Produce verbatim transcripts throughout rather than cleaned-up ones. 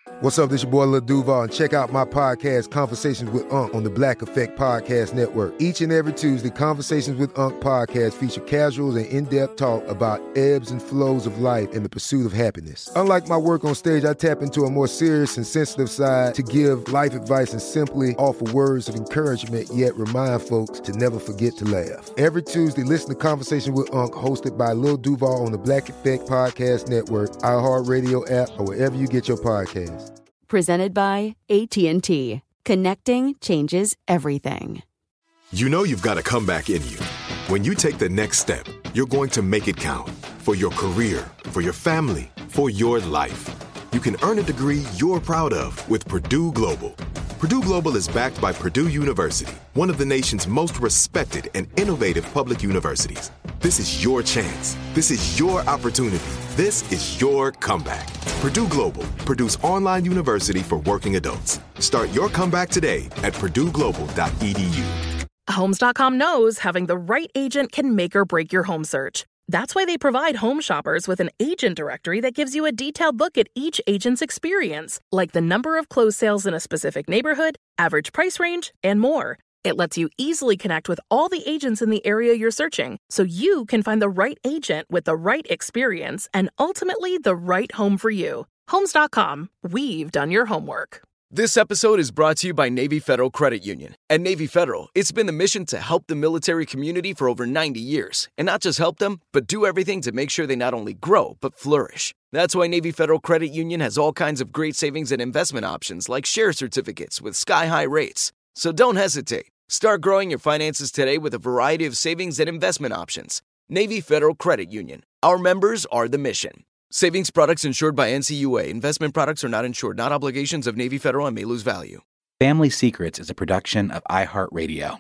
What's up, this your boy Lil Duval, and check out my podcast, Conversations with Unc, on the Black Effect Podcast Network. Each and every Tuesday, Conversations with Unc podcast feature casuals and in-depth talk about ebbs and flows of life and the pursuit of happiness. Unlike my work on stage, I tap into a more serious and sensitive side to give life advice and simply offer words of encouragement, yet remind folks to never forget to laugh. Every Tuesday, listen to Conversations with Unc, hosted by Lil Duval on the Black Effect Podcast Network, iHeartRadio app, or wherever you get your podcasts. Presented by A T and T. Connecting changes everything. You know you've got a comeback in you. When you take the next step, you're going to make it count. For your career, for your family, for your life. You can earn a degree you're proud of with Purdue Global. Purdue Global is backed by Purdue University, one of the nation's most respected and innovative public universities. This is your chance. This is your opportunity. This is your comeback. Purdue Global, Purdue's online university for working adults. Start your comeback today at purdue global dot e d u. Homes dot com knows having the right agent can make or break your home search. That's why they provide home shoppers with an agent directory that gives you a detailed look at each agent's experience, like the number of closed sales in a specific neighborhood, average price range, and more. It lets you easily connect with all the agents in the area you're searching, so you can find the right agent with the right experience and ultimately the right home for you. Homes dot com. We've done your homework. This episode is brought to you by Navy Federal Credit Union. At Navy Federal, it's been the mission to help the military community for over ninety years. And not just help them, but do everything to make sure they not only grow, but flourish. That's why Navy Federal Credit Union has all kinds of great savings and investment options like share certificates with sky-high rates. So don't hesitate. Start growing your finances today with a variety of savings and investment options. Navy Federal Credit Union. Our members are the mission. Savings products insured by N C U A. Investment products are not insured, not obligations of Navy Federal and may lose value. Family Secrets is a production of iHeartRadio.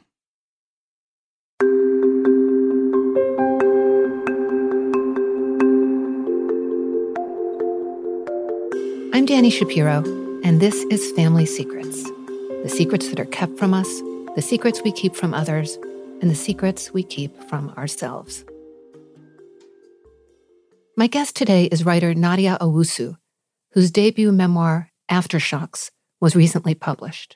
I'm Dani Shapiro, and this is Family Secrets. The secrets that are kept from us, the secrets we keep from others, and the secrets we keep from ourselves. My guest today is writer Nadia Owusu, whose debut memoir, Aftershocks, was recently published.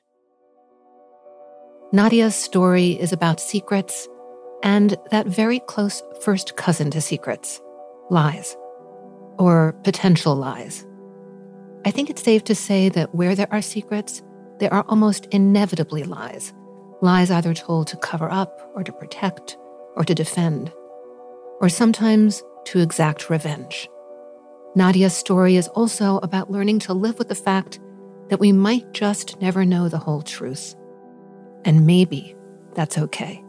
Nadia's story is about secrets and that very close first cousin to secrets, lies, or potential lies. I think it's safe to say that where there are secrets, there are almost inevitably lies, lies either told to cover up or to protect or to defend, or sometimes to exact revenge. Nadia's story is also about learning to live with the fact that we might just never know the whole truth. And maybe that's okay.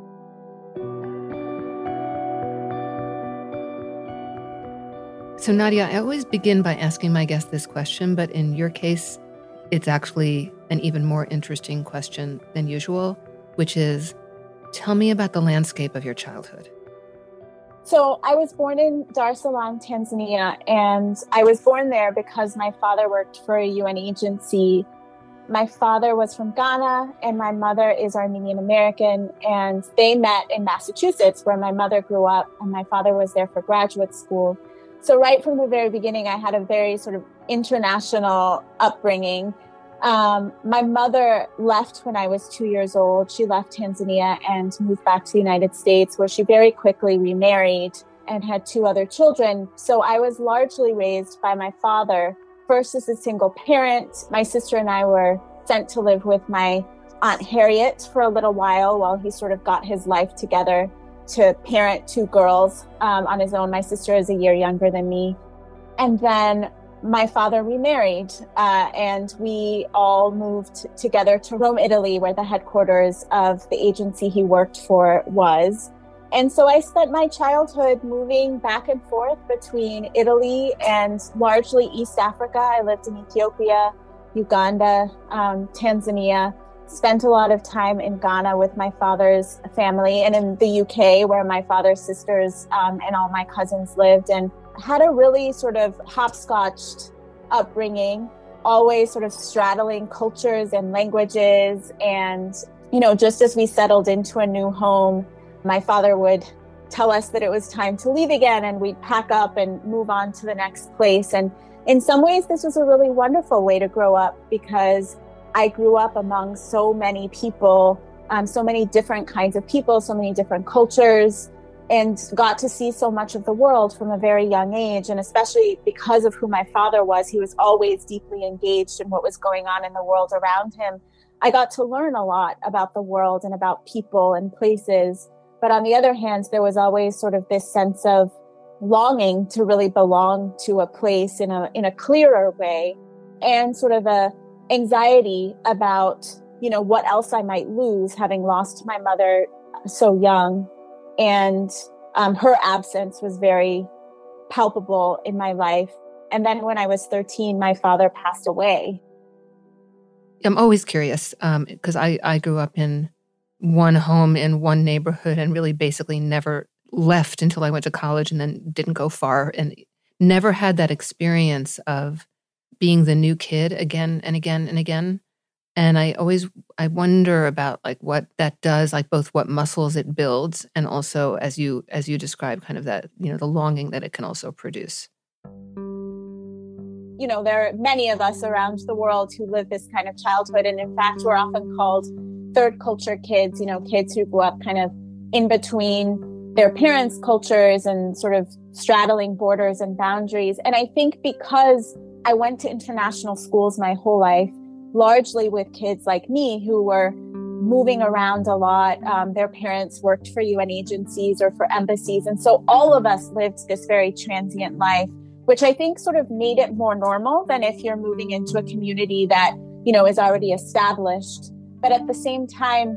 So Nadia, I always begin by asking my guests this question, but in your case, it's actually an even more interesting question than usual, which is, tell me about the landscape of your childhood. So I was born in Dar es Salaam, Tanzania, and I was born there because my father worked for a U N agency. My father was from Ghana, and my mother is Armenian American, and they met in Massachusetts, where my mother grew up, and my father was there for graduate school. So right from the very beginning, I had a very sort of international upbringing. Um, my mother left when I was two years old. She left Tanzania and moved back to the United States, where she very quickly remarried and had two other children. So I was largely raised by my father, first as a single parent. My sister and I were sent to live with my Aunt Harriet for a little while while he sort of got his life together to parent two girls um, on his own. My sister is a year younger than me. And then my father remarried, uh, and we all moved together to Rome, Italy, where the headquarters of the agency he worked for was. And so I spent my childhood moving back and forth between Italy and largely East Africa. I lived in Ethiopia, Uganda, um, Tanzania, spent a lot of time in Ghana with my father's family, and in the U K, where my father's sisters um, and all my cousins lived, and had a really sort of hopscotched upbringing, always sort of straddling cultures and languages. And, you know, just as we settled into a new home, my father would tell us that it was time to leave again, and we'd pack up and move on to the next place. And in some ways, this was a really wonderful way to grow up because I grew up among so many people, um, so many different kinds of people, so many different cultures, and got to see so much of the world from a very young age. And especially because of who my father was, he was always deeply engaged in what was going on in the world around him. I got to learn a lot about the world and about people and places. But on the other hand, there was always sort of this sense of longing to really belong to a place in a in a clearer way, and sort of a anxiety about, you know, what else I might lose, having lost my mother so young. And um, her absence was very palpable in my life. And then when I was thirteen, my father passed away. I'm always curious because um, I, I grew up in one home in one neighborhood and really basically never left until I went to college and then didn't go far, and never had that experience of being the new kid again and again and again. And I always, I wonder about like what that does, like both what muscles it builds and also as you, as you describe kind of that, you know, the longing that it can also produce. You know, there are many of us around the world who live this kind of childhood. And in fact, we're often called third culture kids, you know, kids who grew up kind of in between their parents' cultures and sort of straddling borders and boundaries. And I think because I went to international schools my whole life, largely with kids like me who were moving around a lot. Um, their parents worked for U N agencies or for embassies. And so all of us lived this very transient life, which I think sort of made it more normal than if you're moving into a community that, you know, is already established. But at the same time,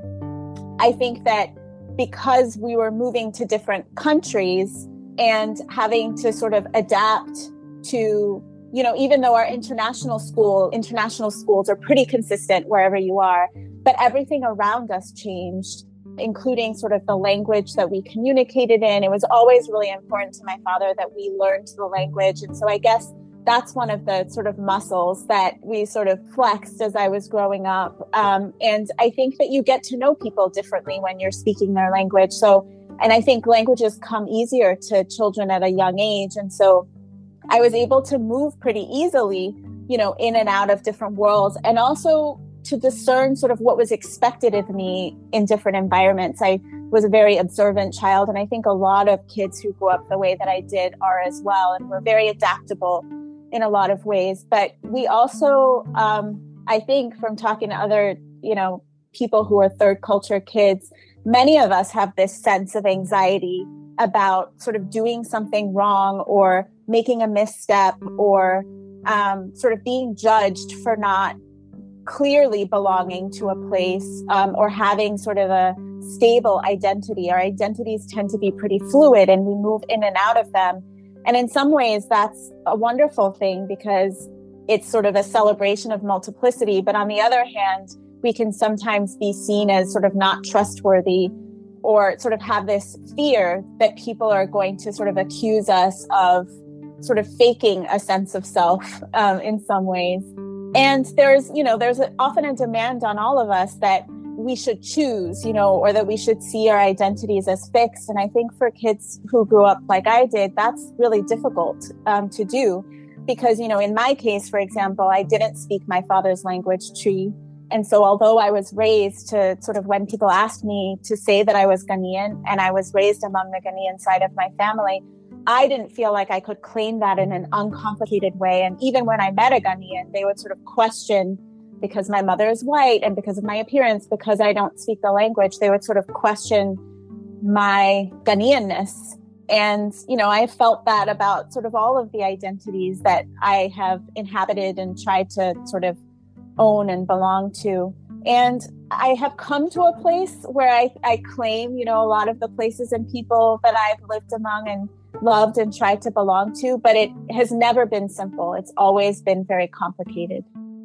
I think that because we were moving to different countries and having to sort of adapt to, you know, even though our international school, international schools are pretty consistent wherever you are, but everything around us changed, including sort of the language that we communicated in. It was always really important to my father that we learned the language. And so I guess that's one of the sort of muscles that we sort of flexed as I was growing up. Um, and I think that you get to know people differently when you're speaking their language. So, and I think languages come easier to children at a young age. And so I was able to move pretty easily, you know, in and out of different worlds, and also to discern sort of what was expected of me in different environments. I was a very observant child, and I think a lot of kids who grew up the way that I did are as well, and we're very adaptable in a lot of ways. But we also, um, I think from talking to other, you know, people who are third culture kids, many of us have this sense of anxiety about sort of doing something wrong or making a misstep or um, sort of being judged for not clearly belonging to a place um, or having sort of a stable identity. Our identities tend to be pretty fluid and we move in and out of them. And in some ways, that's a wonderful thing because it's sort of a celebration of multiplicity. But on the other hand, we can sometimes be seen as sort of not trustworthy or sort of have this fear that people are going to sort of accuse us of sort of faking a sense of self um, in some ways. And there's, you know, there's a, often a demand on all of us that we should choose, you know, or that we should see our identities as fixed. And I think for kids who grew up like I did, that's really difficult um, to do because, you know, in my case, for example, I didn't speak my father's language, Twi. And so although I was raised to sort of when people asked me to say that I was Ghanaian and I was raised among the Ghanaian side of my family, I didn't feel like I could claim that in an uncomplicated way. And even when I met a Ghanaian, they would sort of question, because my mother is white and because of my appearance, because I don't speak the language, they would sort of question my Ghanaianness. And, you know, I felt that about sort of all of the identities that I have inhabited and tried to sort of own and belong to. And I have come to a place where I, I claim, you know, a lot of the places and people that I've lived among and loved and tried to belong to, but it has never been simple. It's always been very complicated.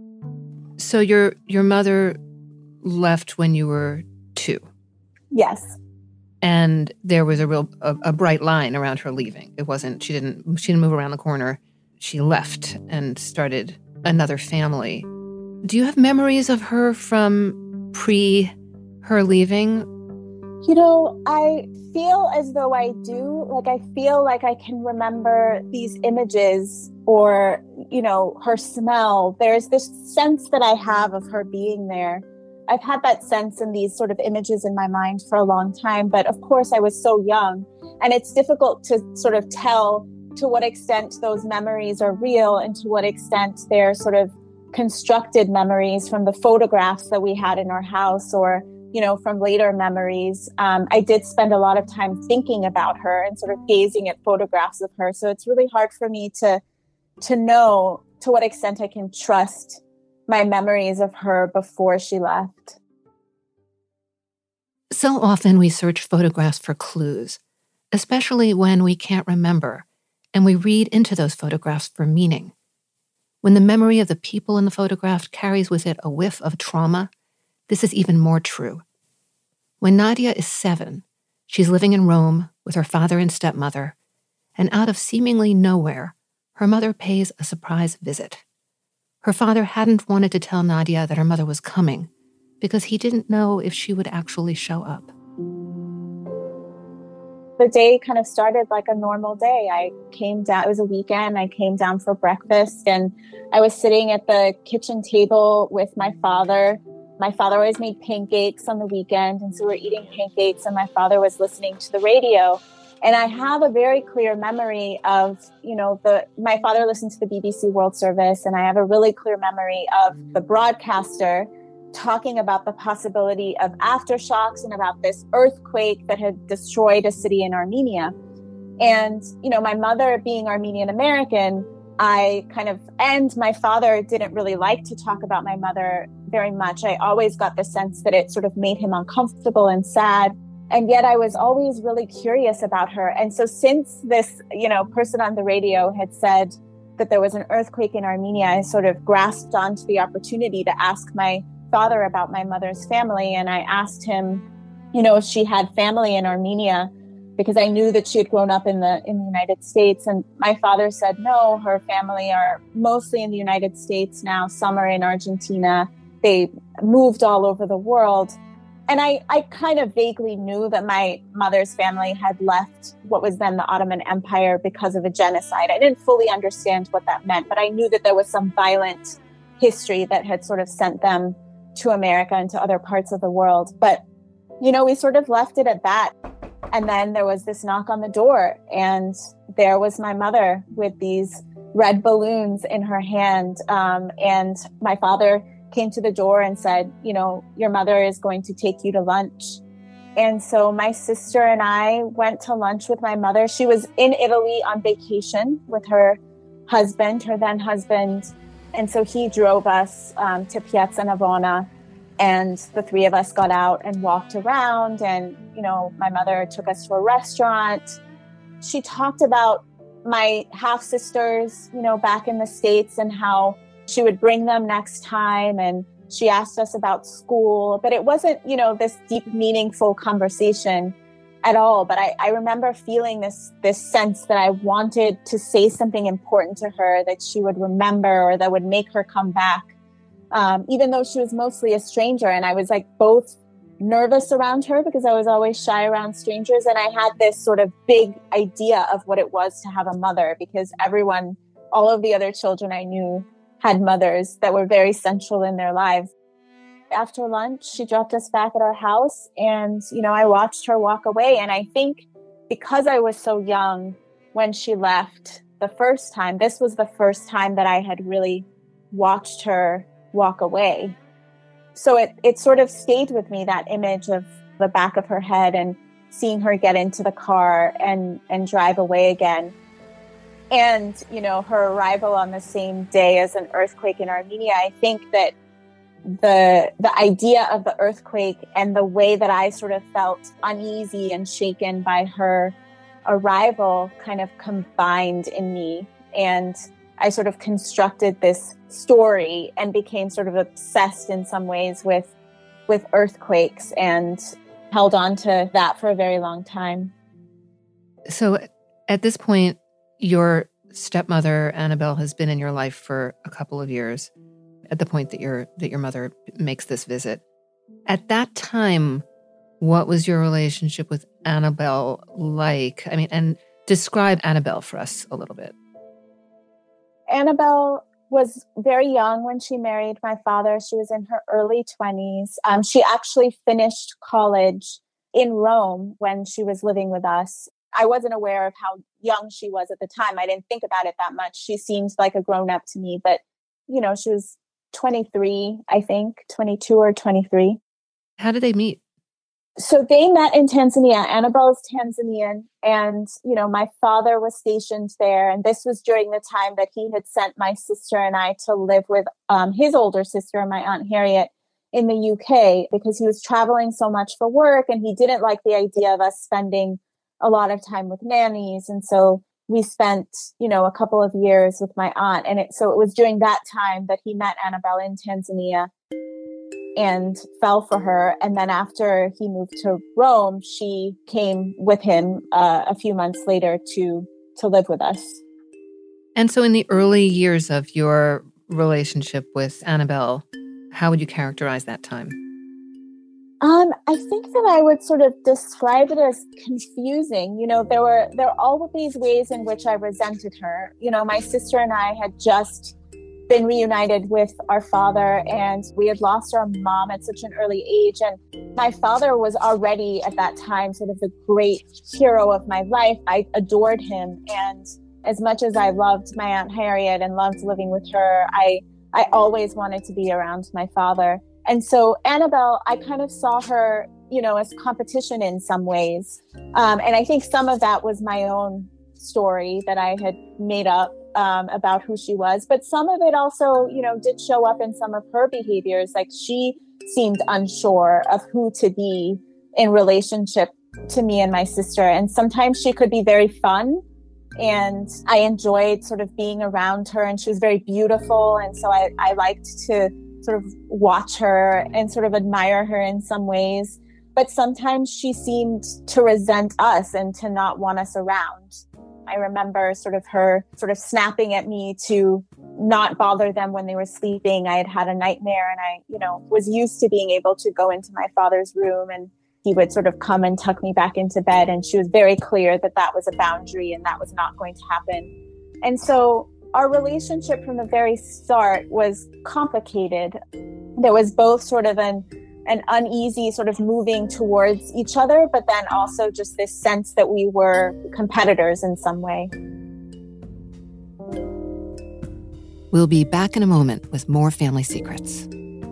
So your your mother left when you were two? Yes. And there was a real a, a bright line around her leaving. It wasn't she didn't she didn't move around the corner. She left and started another family. Do you have memories of her from pre her leaving? You know, I feel as though I do. Like, I feel like I can remember these images or, you know, her smell. There's this sense that I have of her being there. I've had that sense and these sort of images in my mind for a long time. But of course, I was so young, and it's difficult to sort of tell to what extent those memories are real and to what extent they're sort of constructed memories from the photographs that we had in our house or, you know, from later memories. Um, I did spend a lot of time thinking about her and sort of gazing at photographs of her. So it's really hard for me to to know to what extent I can trust my memories of her before she left. So often we search photographs for clues, especially when we can't remember, and we read into those photographs for meaning. When the memory of the people in the photograph carries with it a whiff of trauma, this is even more true. When Nadia is seven, she's living in Rome with her father and stepmother, and out of seemingly nowhere, her mother pays a surprise visit. Her father hadn't wanted to tell Nadia that her mother was coming because he didn't know if she would actually show up. The day kind of started like a normal day. I came down, it was a weekend, I came down for breakfast and I was sitting at the kitchen table with my father. My father always made pancakes on the weekend, and so we're eating pancakes and my father was listening to the radio. And I have a very clear memory of, you know, the my father listened to the B B C World Service, and I have a really clear memory of the broadcaster talking about the possibility of aftershocks and about this earthquake that had destroyed a city in Armenia. And, you know, my mother being Armenian American, I kind of, and my father didn't really like to talk about my mother very much. I always got the sense that it sort of made him uncomfortable and sad. And yet I was always really curious about her. And so since this, you know, person on the radio had said that there was an earthquake in Armenia, I sort of grasped onto the opportunity to ask my father about my mother's family. And I asked him, you know, if she had family in Armenia, because I knew that she had grown up in the in the United States. And my father said, no, her family are mostly in the United States now. Some are in Argentina. They moved all over the world. And I, I kind of vaguely knew that my mother's family had left what was then the Ottoman Empire because of a genocide. I didn't fully understand what that meant, but I knew that there was some violent history that had sort of sent them to America and to other parts of the world. But, you know, we sort of left it at that. And then there was this knock on the door, and there was my mother with these red balloons in her hand. Um, and my father came to the door and said, you know, your mother is going to take you to lunch. And so my sister and I went to lunch with my mother. She was in Italy on vacation with her husband, her then husband. And so he drove us um, to Piazza Navona, and the three of us got out and walked around. And, you know, my mother took us to a restaurant. She talked about my half sisters, you know, back in the States and how she would bring them next time. And she asked us about school, but it wasn't, you know, this deep, meaningful conversation at all. But I, I remember feeling this, this sense that I wanted to say something important to her that she would remember or that would make her come back, um, even though she was mostly a stranger. And I was like both nervous around her because I was always shy around strangers. And I had this sort of big idea of what it was to have a mother, because everyone, all of the other children I knew had mothers that were very central in their lives. After lunch, she dropped us back at our house, and, you know, I watched her walk away. And I think because I was so young when she left the first time, this was the first time that I had really watched her walk away. So it, it sort of stayed with me, that image of the back of her head and seeing her get into the car and, and drive away again. And, you know, her arrival on the same day as an earthquake in Armenia. I think that the the idea of the earthquake and the way that I sort of felt uneasy and shaken by her arrival kind of combined in me. And I sort of constructed this story and became sort of obsessed in some ways with with earthquakes and held on to that for a very long time. So at this point, your stepmother, Annabelle, has been in your life for a couple of years at the point that your that your mother makes this visit. At that time, What was your relationship with Annabelle like? I mean, and describe Annabelle for us a little bit. Annabelle was very young when she married my father. She was in her early twenties. Um, she actually finished college in Rome when she was living with us. I wasn't aware of how young she was at the time. I didn't think about it that much. She seemed like a grown-up to me, but, you know, she was twenty-three, I think, twenty-two or twenty-three. How did they meet? So they met in Tanzania. Annabelle's Tanzanian. And, you know, my father was stationed there. And this was during the time that he had sent my sister and I to live with um, his older sister, my Aunt Harriet, in the U K, because he was traveling so much for work. And he didn't like the idea of us spending a lot of time with nannies. And so we spent, you know, a couple of years with my aunt. And it, so it was during that time that he met Annabelle in Tanzania and fell for her. And then after he moved to Rome, she came with him uh, a few months later to to live with us. And so in the early years of your relationship with Annabelle, how would you characterize that time? Um, I think that I would sort of describe it as confusing. You know, there were there were all of these ways in which I resented her. You know, my sister and I had just been reunited with our father, and we had lost our mom at such an early age. And my father was already at that time sort of the great hero of my life. I adored him. And as much as I loved my Aunt Harriet and loved living with her, I, I always wanted to be around my father. And so Annabelle, I kind of saw her, you know, as competition in some ways. Um, and I think some of that was my own story that I had made up um, about who she was. But some of it also, you know, did show up in some of her behaviors. Like she seemed unsure of who to be in relationship to me and my sister. And sometimes she could be very fun. And I enjoyed sort of being around her, and she was very beautiful. And so I, I liked to sort of watch her and sort of admire her in some ways. But sometimes she seemed to resent us and to not want us around. I remember sort of her sort of snapping at me to not bother them when they were sleeping. I had had a nightmare, and I, you know, was used to being able to go into my father's room, and he would sort of come and tuck me back into bed. And she was very clear that that was a boundary and that was not going to happen. And so our relationship from the very start was complicated. There was both sort of an an uneasy sort of moving towards each other, but then also just this sense that we were competitors in some way. We'll be back in a moment with more Family Secrets.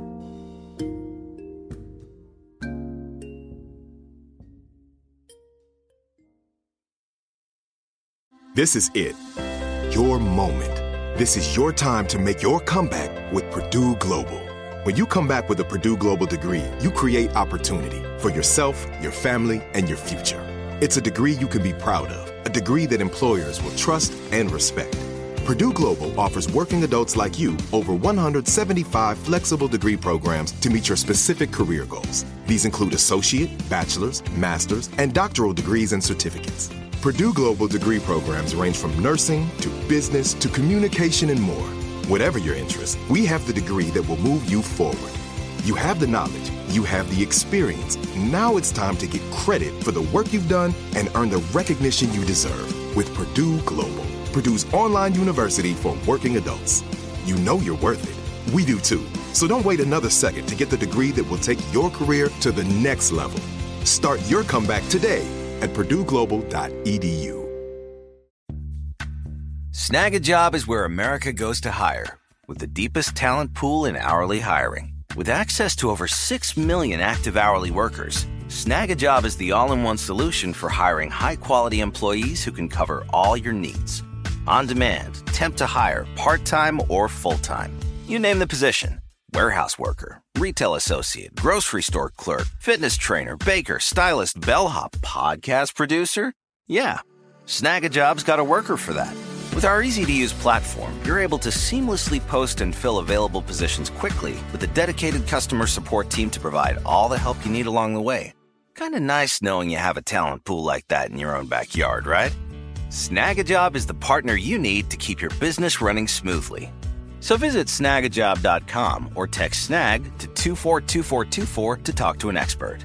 This is it. Your moment. This is your time to make your comeback with Purdue Global. When you come back with a Purdue Global degree, you create opportunity for yourself, your family, and your future. It's a degree you can be proud of, a degree that employers will trust and respect. Purdue Global offers working adults like you over one hundred seventy-five flexible degree programs to meet your specific career goals. These include associate, bachelor's, master's, and doctoral degrees and certificates. Purdue Global degree programs range from nursing to business to communication and more. Whatever your interest, we have the degree that will move you forward. You have the knowledge, you have the experience. Now it's time to get credit for the work you've done and earn the recognition you deserve with Purdue Global, Purdue's online university for working adults. You know you're worth it. We do too. So don't wait another second to get the degree that will take your career to the next level. Start your comeback today at purdue global dot e d u. Snag a Job is where America goes to hire, with the deepest talent pool in hourly hiring. With access to over six million active hourly workers, Snag a Job is the all-in-one solution for hiring high-quality employees who can cover all your needs. On demand, temp to hire, part-time or full-time. You name the position. Warehouse worker, retail associate, grocery store clerk, fitness trainer, baker, stylist, bellhop, podcast producer. Yeah, Snag a Job's got a worker for that. With our easy-to-use platform, you're able to seamlessly post and fill available positions quickly with a dedicated customer support team to provide all the help you need along the way. Kind of nice knowing you have a talent pool like that in your own backyard, right? Snag a Job is the partner you need to keep your business running smoothly. So visit snag a job dot com or text SNAG to two four two four two four to talk to an expert.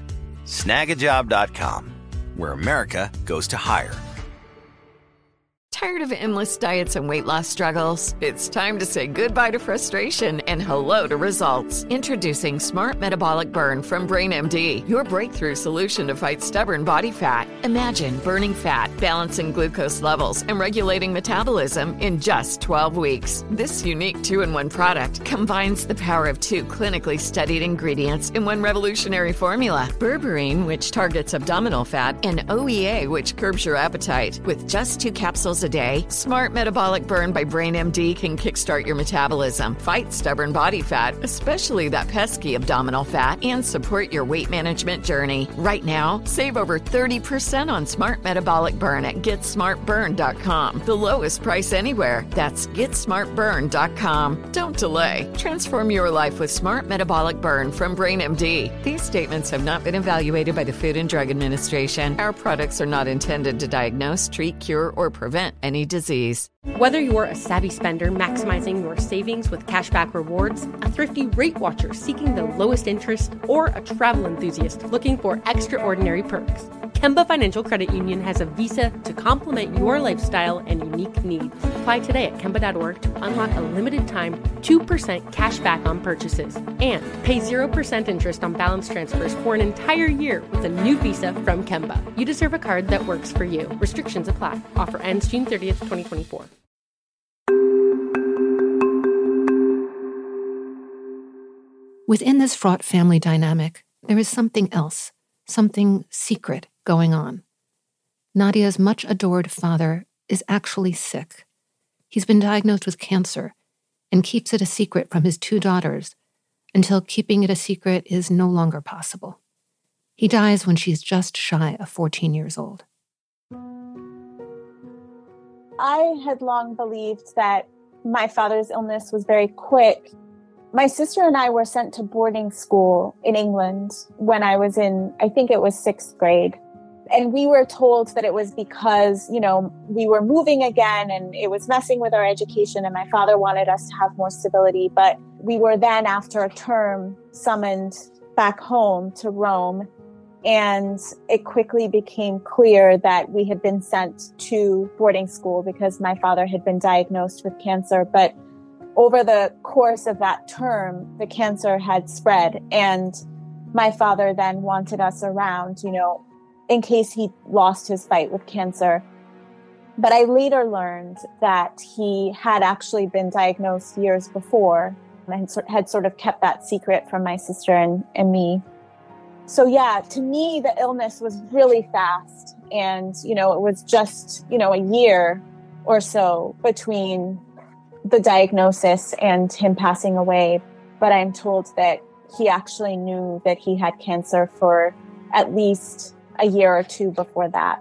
snag a job dot com, where America goes to hire. Tired of endless diets and weight loss struggles? It's time to say goodbye to frustration and hello to results. Introducing Smart Metabolic Burn from BrainMD, your breakthrough solution to fight stubborn body fat. Imagine burning fat, balancing glucose levels, and regulating metabolism in just twelve weeks. This unique two-in-one product combines the power of two clinically studied ingredients in one revolutionary formula. Berberine, which targets abdominal fat, and O E A, which curbs your appetite. With just two capsules a day, Smart Metabolic Burn by BrainMD can kickstart your metabolism, fight stubborn body fat, especially that pesky abdominal fat, and support your weight management journey. Right now, save over thirty percent on Smart Metabolic Burn at get smart burn dot com. The lowest price anywhere. That's get smart burn dot com. Don't delay. Transform your life with Smart Metabolic Burn from BrainMD. These statements have not been evaluated by the Food and Drug Administration. Our products are not intended to diagnose, treat, cure, or prevent any disease. Whether you're a savvy spender maximizing your savings with cashback rewards, a thrifty rate watcher seeking the lowest interest, or a travel enthusiast looking for extraordinary perks, Kemba Financial Credit Union has a visa to complement your lifestyle and unique needs. Apply today at Kemba dot org to unlock a limited time two percent cash back on purchases and pay zero percent interest on balance transfers for an entire year with a new visa from Kemba. You deserve a card that works for you. Restrictions apply. Offer ends June thirtieth, twenty twenty-four. Within this fraught family dynamic, there is something else, something secret going on. Nadia's much-adored father is actually sick. He's been diagnosed with cancer and keeps it a secret from his two daughters until keeping it a secret is no longer possible. He dies when she's just shy of fourteen years old. I had long believed that my father's illness was very quick. My sister and I were sent to boarding school in England when I was in, I think it was sixth grade. And we were told that it was because, you know, we were moving again and it was messing with our education and my father wanted us to have more stability. But we were then, after a term, summoned back home to Rome. And it quickly became clear that we had been sent to boarding school because my father had been diagnosed with cancer. But over the course of that term, the cancer had spread. And my father then wanted us around, you know, in case he lost his fight with cancer. But I later learned that he had actually been diagnosed years before and had sort of kept that secret from my sister and, and me. So yeah, to me, the illness was really fast. And, you know, it was just, you know, a year or so between the diagnosis and him passing away. But I'm told that he actually knew that he had cancer for at least a year or two before that.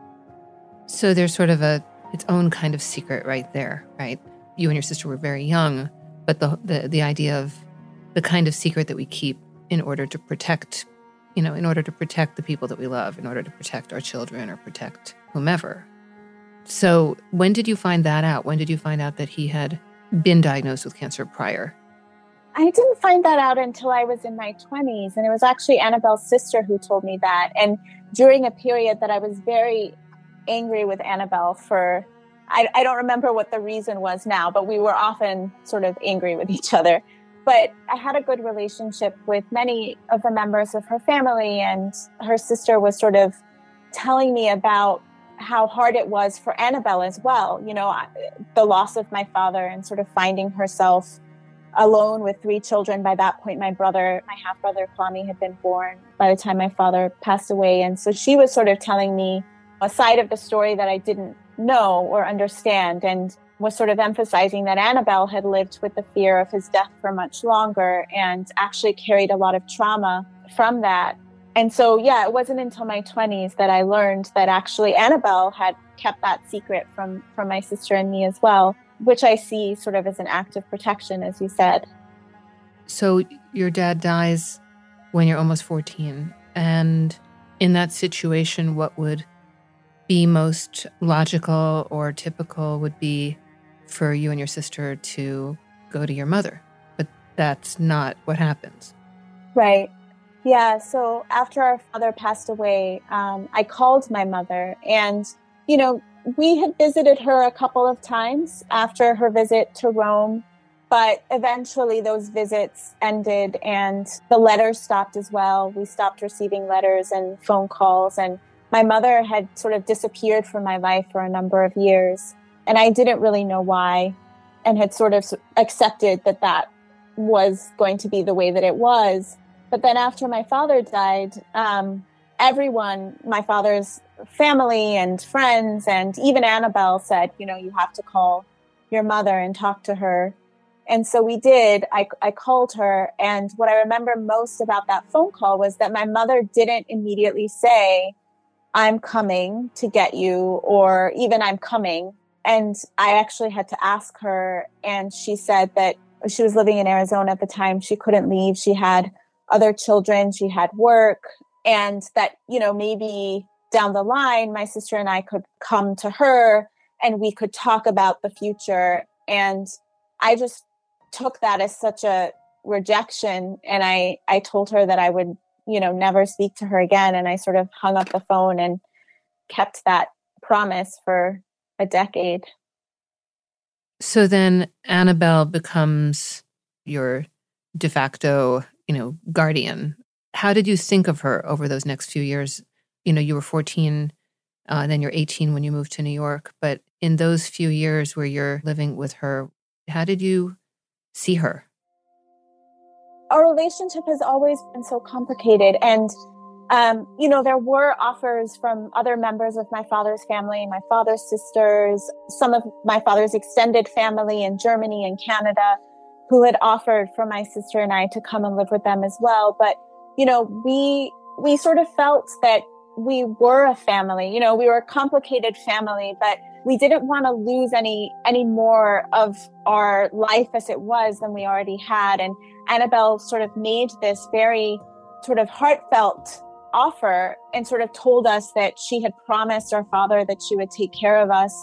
So there's sort of a its own kind of secret right there, right? You and your sister were very young, but the the, the idea of the kind of secret that we keep in order to protect, you know, in order to protect the people that we love, in order to protect our children or protect whomever. So when did you find that out? When did you find out that he had been diagnosed with cancer prior? I didn't find that out until I was in my twenties. And it was actually Annabelle's sister who told me that. And during a period that I was very angry with Annabelle for, I, I don't remember what the reason was now, but we were often sort of angry with each other. But I had a good relationship with many of the members of her family. And her sister was sort of telling me about how hard it was for Annabelle as well. You know, the loss of my father and sort of finding herself alone with three children. By that point, my brother, my half-brother Kwame, had been born by the time my father passed away. And so she was sort of telling me a side of the story that I didn't know or understand, and was sort of emphasizing that Annabelle had lived with the fear of his death for much longer and actually carried a lot of trauma from that. And so, yeah, it wasn't until my twenties that I learned that actually Annabelle had kept that secret from, from my sister and me as well, which I see sort of as an act of protection, as you said. So your dad dies when you're almost fourteen. And in that situation, what would be most logical or typical would be for you and your sister to go to your mother. But that's not what happens. Right. Yeah, so after our father passed away, um, I called my mother, and, you know, we had visited her a couple of times after her visit to Rome, but eventually those visits ended and the letters stopped as well. We stopped receiving letters and phone calls, and my mother had sort of disappeared from my life for a number of years, and I didn't really know why, and had sort of accepted that that was going to be the way that it was. But then after my father died, um, everyone, my father's family and friends, and even Annabelle said, you know, you have to call your mother and talk to her. And so we did. I, I called her. And what I remember most about that phone call was that my mother didn't immediately say, I'm coming to get you, or even I'm coming. And I actually had to ask her. And she said that she was living in Arizona at the time. She couldn't leave. She had other children, she had work, and that, you know, maybe down the line, my sister and I could come to her and we could talk about the future. And I just took that as such a rejection. And I, I told her that I would, you know, never speak to her again. And I sort of hung up the phone and kept that promise for a decade. So then Annabelle becomes your de facto, you know, guardian. How did you think of her over those next few years? You know, you were fourteen, uh, then you're eighteen when you moved to New York. But in those few years where you're living with her, how did you see her? Our relationship has always been so complicated. And, um, you know, there were offers from other members of my father's family, my father's sisters, some of my father's extended family in Germany and Canada, who had offered for my sister and I to come and live with them as well. But, you know, we we sort of felt that we were a family. You know, we were a complicated family, but we didn't want to lose any any more of our life as it was than we already had. And Annabelle sort of made this very sort of heartfelt offer and sort of told us that she had promised our father that she would take care of us.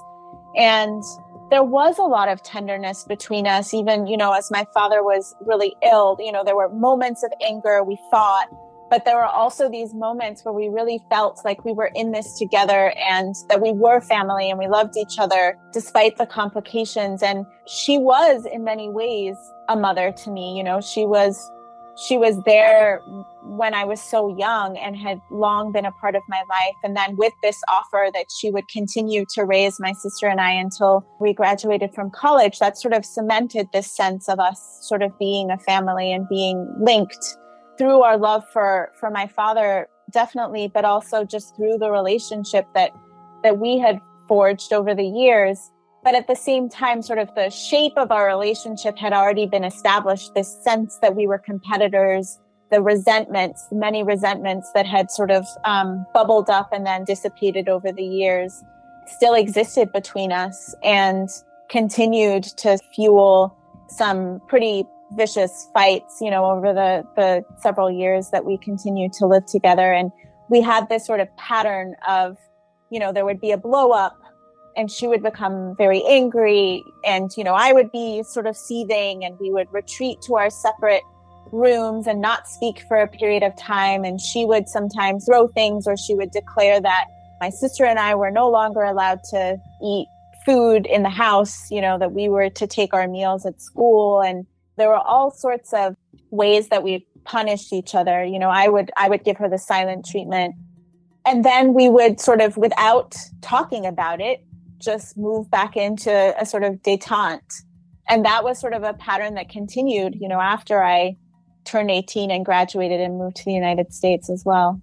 And there was a lot of tenderness between us, even, you know, as my father was really ill. You know, there were moments of anger, we thought, but there were also these moments where we really felt like we were in this together and that we were family and we loved each other despite the complications. And she was in many ways a mother to me. You know, she was She was there when I was so young and had long been a part of my life. And then with this offer that she would continue to raise my sister and I until we graduated from college, that sort of cemented this sense of us sort of being a family and being linked through our love for, for my father, definitely, but also just through the relationship that, that we had forged over the years. But at the same time, sort of the shape of our relationship had already been established, this sense that we were competitors, the resentments, many resentments that had sort of um, bubbled up and then dissipated over the years still existed between us and continued to fuel some pretty vicious fights, you know, over the, the several years that we continued to live together. And we had this sort of pattern of, you know, there would be a blow up, and she would become very angry, and, you know, I would be sort of seething, and we would retreat to our separate rooms and not speak for a period of time. And she would sometimes throw things, or she would declare that my sister and I were no longer allowed to eat food in the house, you know, that we were to take our meals at school. And there were all sorts of ways that we punished each other. You know, I would, I would give her the silent treatment. And then we would sort of, without talking about it, just move back into a sort of détente. And that was sort of a pattern that continued, you know, after I turned eighteen and graduated and moved to the United States as well.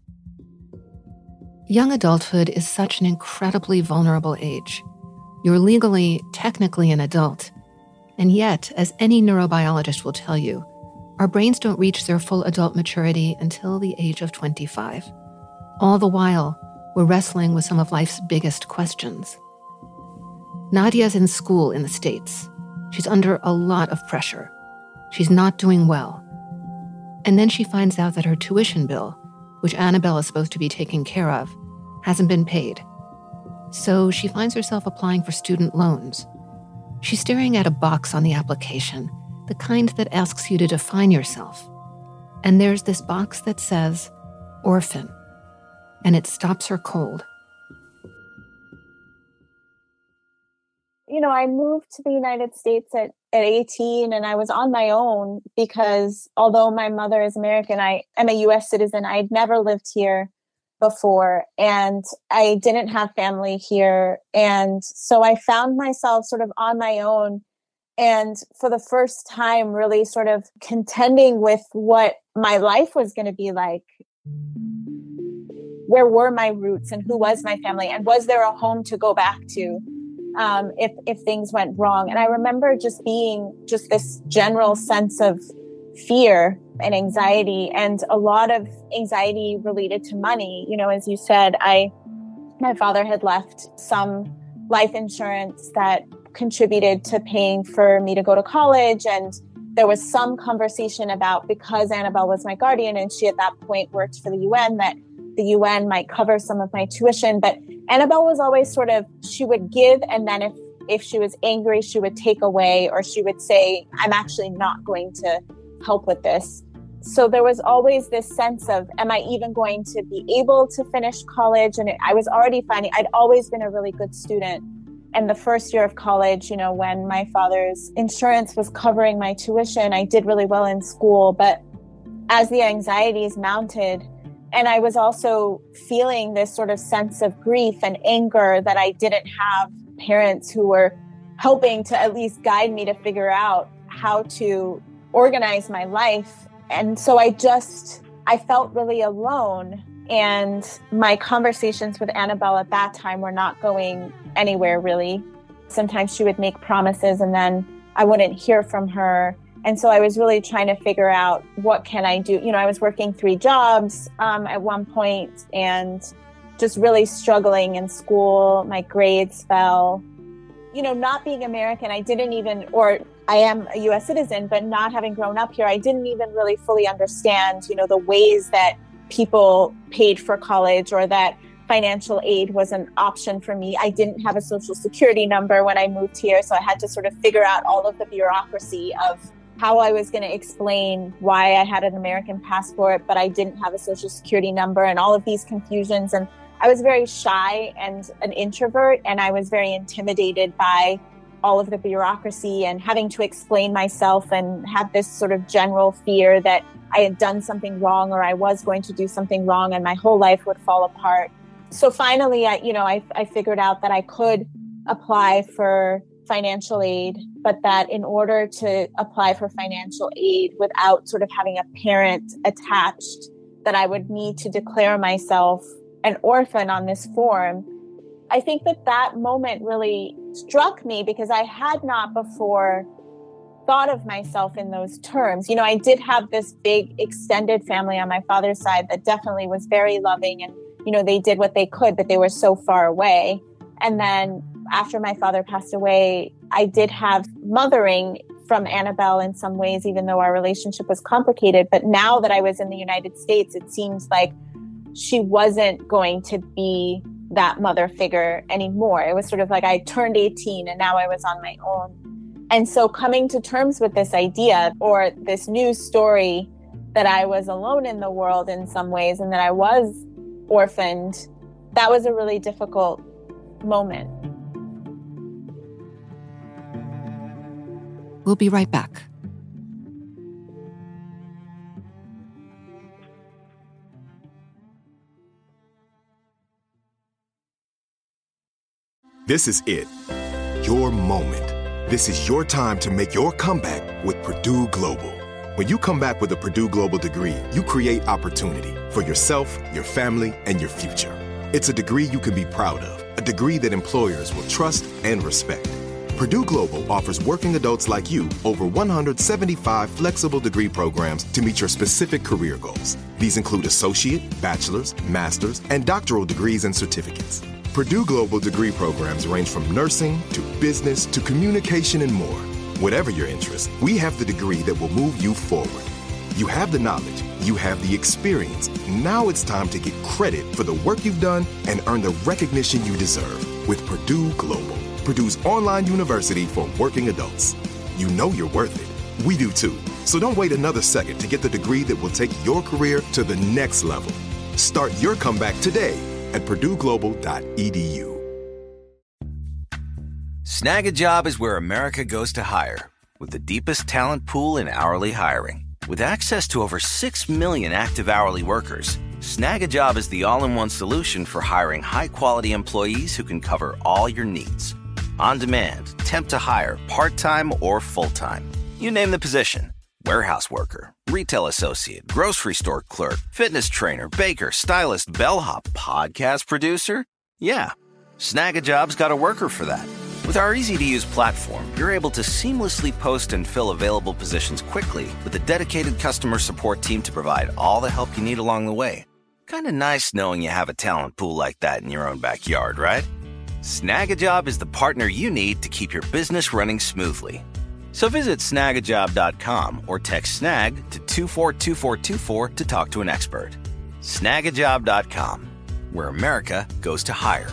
Young adulthood is such an incredibly vulnerable age. You're legally, technically an adult. And yet, as any neurobiologist will tell you, our brains don't reach their full adult maturity until the age of twenty-five. All the while, we're wrestling with some of life's biggest questions. Nadia's in school in the States. She's under a lot of pressure. She's not doing well. And then she finds out that her tuition bill, which Annabelle is supposed to be taking care of, hasn't been paid. So she finds herself applying for student loans. She's staring at a box on the application, the kind that asks you to define yourself. And there's this box that says, orphan, and it stops her cold. You know, I moved to the United States at, at eighteen, and I was on my own because although my mother is American, I am a U S citizen. I'd never lived here before, and I didn't have family here. And so I found myself sort of on my own, and for the first time, really sort of contending with what my life was going to be like. Where were my roots, and who was my family, and was there a home to go back to um, if if things went wrong? And I remember just being just this general sense of fear and anxiety, and a lot of anxiety related to money. You know, as you said, I my father had left some life insurance that contributed to paying for me to go to college, and there was some conversation about, because Annabelle was my guardian and she at that point worked for the U N, that the U N might cover some of my tuition. But Annabelle was always sort of, she would give, and then if if she was angry, she would take away, or she would say, I'm actually not going to help with this. So there was always this sense of, am I even going to be able to finish college? And it, I was already finding, I'd always been a really good student. And the first year of college, you know, when my father's insurance was covering my tuition, I did really well in school. But as the anxieties mounted, and I was also feeling this sort of sense of grief and anger that I didn't have parents who were helping to at least guide me to figure out how to organize my life. And so I just, I felt really alone. And my conversations with Annabelle at that time were not going anywhere, really. Sometimes she would make promises and then I wouldn't hear from her. And so I was really trying to figure out, what can I do? You know, I was working three jobs um, at one point and just really struggling in school. My grades fell. You know, not being American, I didn't even, or I am a U S citizen, but not having grown up here, I didn't even really fully understand, you know, the ways that people paid for college or that financial aid was an option for me. I didn't have a social security number when I moved here, so I had to sort of figure out all of the bureaucracy of how I was going to explain why I had an American passport, but I didn't have a social security number, and all of these confusions. And I was very shy and an introvert, and I was very intimidated by all of the bureaucracy and having to explain myself, and had this sort of general fear that I had done something wrong or I was going to do something wrong and my whole life would fall apart. So finally, I, you know, I, I figured out that I could apply for financial aid, but that in order to apply for financial aid without sort of having a parent attached, that I would need to declare myself an orphan on this form. I think that that moment really struck me because I had not before thought of myself in those terms. You know, I did have this big extended family on my father's side that definitely was very loving, and, you know, they did what they could, but they were so far away. And then after my father passed away, I did have mothering from Annabelle in some ways, even though our relationship was complicated. But now that I was in the United States, it seems like she wasn't going to be that mother figure anymore. It was sort of like I turned eighteen and now I was on my own. And so coming to terms with this idea, or this new story, that I was alone in the world in some ways and that I was orphaned, that was a really difficult moment. We'll be right back. This is it. Your moment. This is your time to make your comeback with Purdue Global. When you come back with a Purdue Global degree, you create opportunity for yourself, your family, and your future. It's a degree you can be proud of, a degree that employers will trust and respect. Purdue Global offers working adults like you over one hundred seventy-five flexible degree programs to meet your specific career goals. These include associate, bachelor's, master's, and doctoral degrees and certificates. Purdue Global degree programs range from nursing to business to communication and more. Whatever your interest, we have the degree that will move you forward. You have the knowledge, you have the experience. Now it's time to get credit for the work you've done and earn the recognition you deserve with Purdue Global, Purdue's online university for working adults. You know you're worth it. We do too. So don't wait another second to get the degree that will take your career to the next level. Start your comeback today at purdue global dot e d u. Snag a Job is where America goes to hire, with the deepest talent pool in hourly hiring. With access to over six million active hourly workers, Snag a Job is the all-in-one solution for hiring high-quality employees who can cover all your needs. On demand, temp to hire, part-time or full-time. You name the position. Warehouse worker, retail associate, grocery store clerk, fitness trainer, baker, stylist, bellhop, podcast producer. Yeah, Snag a Job's got a worker for that. With our easy-to-use platform, you're able to seamlessly post and fill available positions quickly with a dedicated customer support team to provide all the help you need along the way. Kind of nice knowing you have a talent pool like that in your own backyard, right? Snag a Job is the partner you need to keep your business running smoothly. So visit snag a job dot com or text SNAG to two four two four two four to talk to an expert. snag a job dot com, where America goes to hire.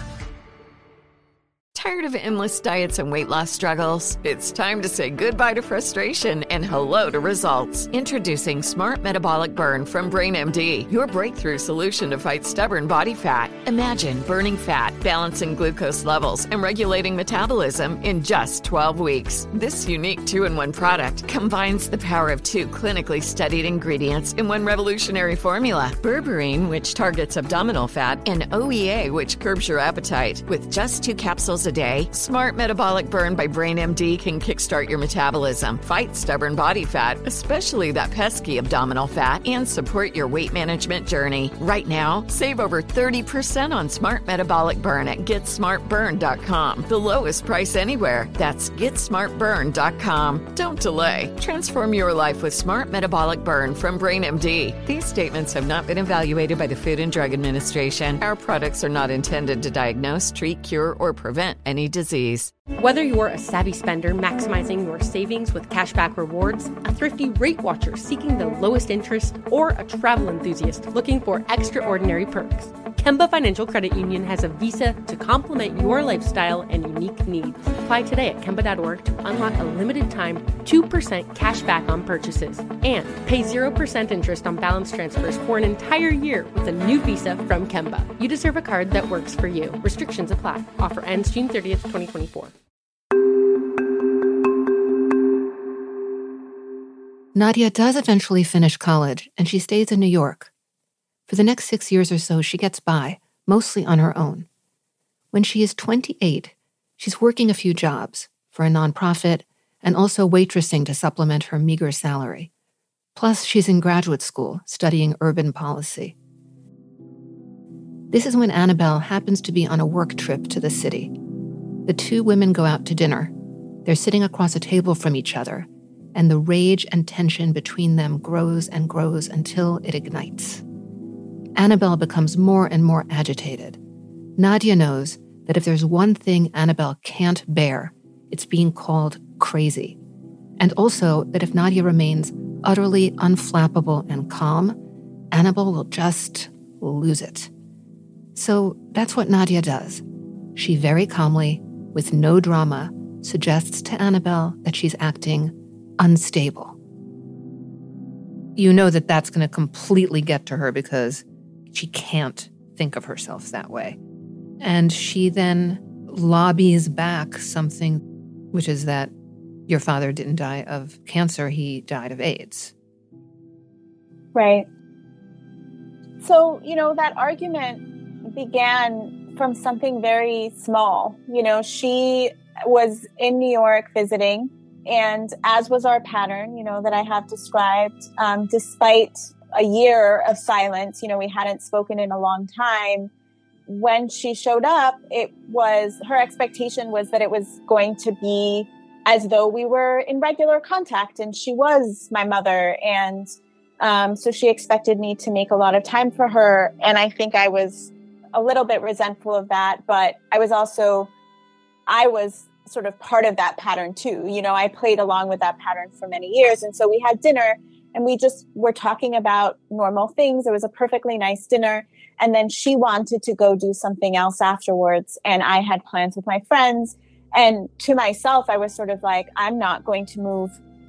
Tired of endless diets and weight loss struggles? It's time to say goodbye to frustration and hello to results. Introducing Smart Metabolic Burn from BrainMD, your breakthrough solution to fight stubborn body fat. Imagine burning fat, balancing glucose levels, and regulating metabolism in just twelve weeks. This unique two-in-one product combines the power of two clinically studied ingredients in one revolutionary formula. Berberine, which targets abdominal fat, and O E A, which curbs your appetite. With just two capsules a day, Smart Metabolic Burn by BrainMD can kickstart your metabolism, fight stubborn body fat, especially that pesky abdominal fat, and support your weight management journey. Right now, save over thirty percent on Smart Metabolic Burn at get smart burn dot com. The lowest price anywhere. That's get smart burn dot com. Don't delay. Transform your life with Smart Metabolic Burn from BrainMD. These statements have not been evaluated by the Food and Drug Administration. Our products are not intended to diagnose, treat, cure, or prevent any disease. Whether you're a savvy spender maximizing your savings with cashback rewards, a thrifty rate watcher seeking the lowest interest, or a travel enthusiast looking for extraordinary perks, Kemba Financial Credit Union has a visa to complement your lifestyle and unique needs. Apply today at kemba dot org to unlock a limited time two percent cash back on purchases and pay zero percent interest on balance transfers for an entire year with a new visa from Kemba. You deserve a card that works for you. Restrictions apply. Offer ends June thirtieth, twenty twenty-four. Nadia does eventually finish college, and she stays in New York. For the next six years or so, she gets by, mostly on her own. When she is twenty-eight, she's working a few jobs for a nonprofit and also waitressing to supplement her meager salary. Plus, she's in graduate school studying urban policy. This is when Annabelle happens to be on a work trip to the city. The two women go out to dinner. They're sitting across a table from each other, and the rage and tension between them grows and grows until it ignites. Annabelle becomes more and more agitated. Nadia knows that if there's one thing Annabelle can't bear, it's being called crazy. And also that if Nadia remains utterly unflappable and calm, Annabelle will just lose it. So that's what Nadia does. She very calmly, with no drama, suggests to Annabelle that she's acting unstable. You know that that's going to completely get to her because she can't think of herself that way. And she then lobbies back something, which is that your father didn't die of cancer, he died of AIDS. Right. So, you know, that argument began from something very small. You know, she was in New York visiting, and as was our pattern, you know, that I have described, um, despite a year of silence, you know, we hadn't spoken in a long time. When she showed up, it was, her expectation was that it was going to be as though we were in regular contact, and she was my mother. And um, so she expected me to make a lot of time for her. And I think I was a little bit resentful of that, but I was also, I was sort of part of that pattern too. You know, I played along with that pattern for many years. And so we had dinner and we just were talking about normal things. It was a perfectly nice dinner. And then she wanted to go do something else afterwards. And I had plans with my friends. And to myself, I was sort of like, I'm not going to move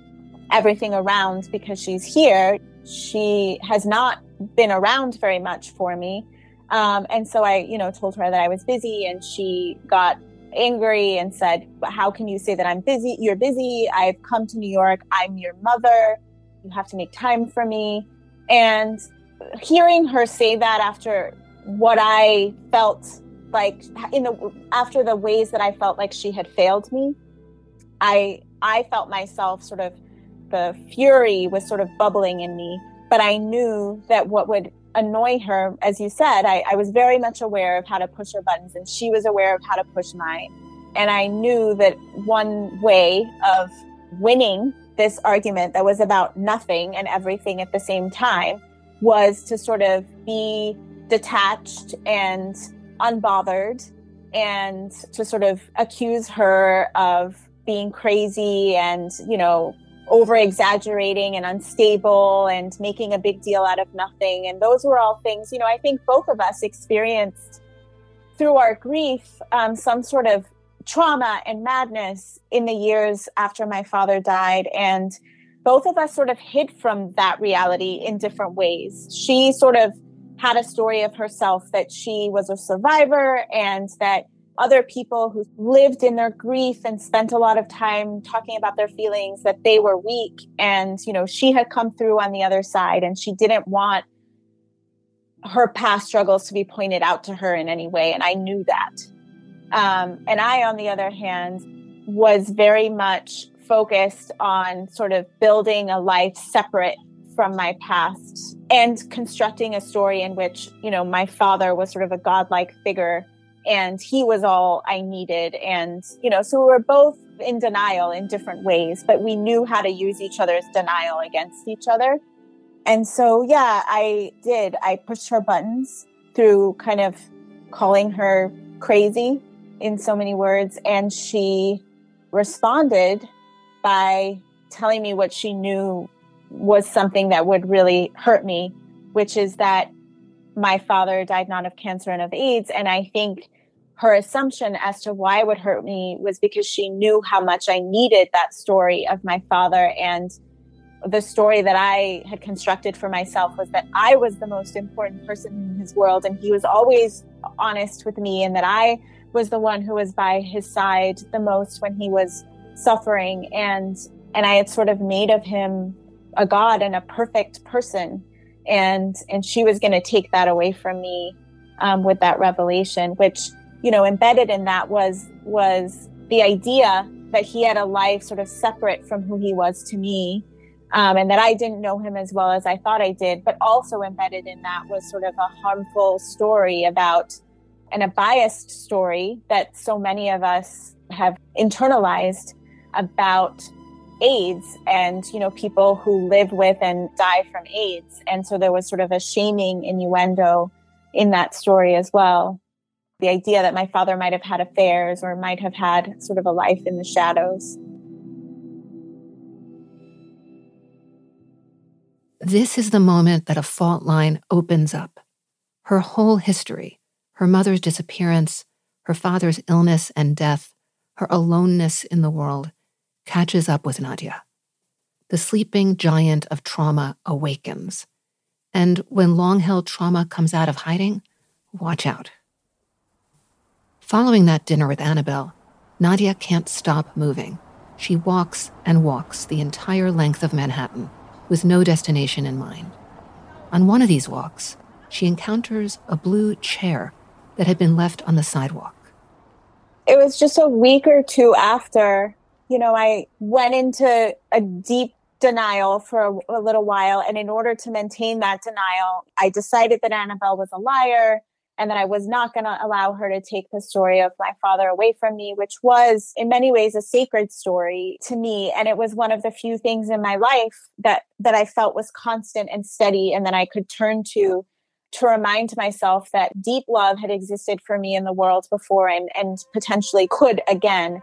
everything around because she's here. She has not been around very much for me. Um, and so I, you know, told her that I was busy, and she got angry and said, how can you say that I'm busy? You're busy. I've come to New York. I'm your mother. You have to make time for me. And hearing her say that after what I felt like in the, after the ways that I felt like she had failed me, I, I felt myself sort of, the fury was sort of bubbling in me, but I knew that what would annoy her, as you said, I, I was very much aware of how to push her buttons, and she was aware of how to push mine. And I knew that one way of winning this argument that was about nothing and everything at the same time was to sort of be detached and unbothered, and to sort of accuse her of being crazy and, you know, over exaggerating and unstable and making a big deal out of nothing. And those were all things, you know, I think both of us experienced through our grief, um, some sort of trauma and madness in the years after my father died. And both of us sort of hid from that reality in different ways. She sort of had a story of herself that she was a survivor, and that other people who lived in their grief and spent a lot of time talking about their feelings, that they were weak. And, you know, she had come through on the other side, and she didn't want her past struggles to be pointed out to her in any way. And I knew that. Um, and I, on the other hand, was very much focused on sort of building a life separate from my past and constructing a story in which, you know, my father was sort of a godlike figure, and he was all I needed. And, you know, so we were both in denial in different ways, but we knew how to use each other's denial against each other. And so, yeah, I did. I pushed her buttons through kind of calling her crazy in so many words. And she responded by telling me what she knew was something that would really hurt me, which is that my father died not of cancer and of AIDS. And I think her assumption as to why it would hurt me was because she knew how much I needed that story of my father. And the story that I had constructed for myself was that I was the most important person in his world, and he was always honest with me, and that I was the one who was by his side the most when he was suffering. And and I had sort of made of him a god and a perfect person. And and she was going to take that away from me um, with that revelation, which, you know, embedded in that was was the idea that he had a life sort of separate from who he was to me, um, and that I didn't know him as well as I thought I did. But also embedded in that was sort of a harmful story about, and a biased story that so many of us have internalized about AIDS and, you know, people who live with and die from AIDS. And so there was sort of a shaming innuendo in that story as well. The idea that my father might have had affairs or might have had sort of a life in the shadows. This is the moment that a fault line opens up. Her whole history, her mother's disappearance, her father's illness and death, her aloneness in the world, catches up with Nadia. The sleeping giant of trauma awakens. And when long-held trauma comes out of hiding, watch out. Following that dinner with Annabelle, Nadia can't stop moving. She walks and walks the entire length of Manhattan with no destination in mind. On one of these walks, she encounters a blue chair that had been left on the sidewalk. It was just a week or two after, you know, I went into a deep denial for a, a little while. And in order to maintain that denial, I decided that Annabelle was a liar and that I was not going to allow her to take the story of my father away from me, which was in many ways a sacred story to me. And it was one of the few things in my life that, that I felt was constant and steady, and that I could turn to to remind myself that deep love had existed for me in the world before, and, and potentially could again.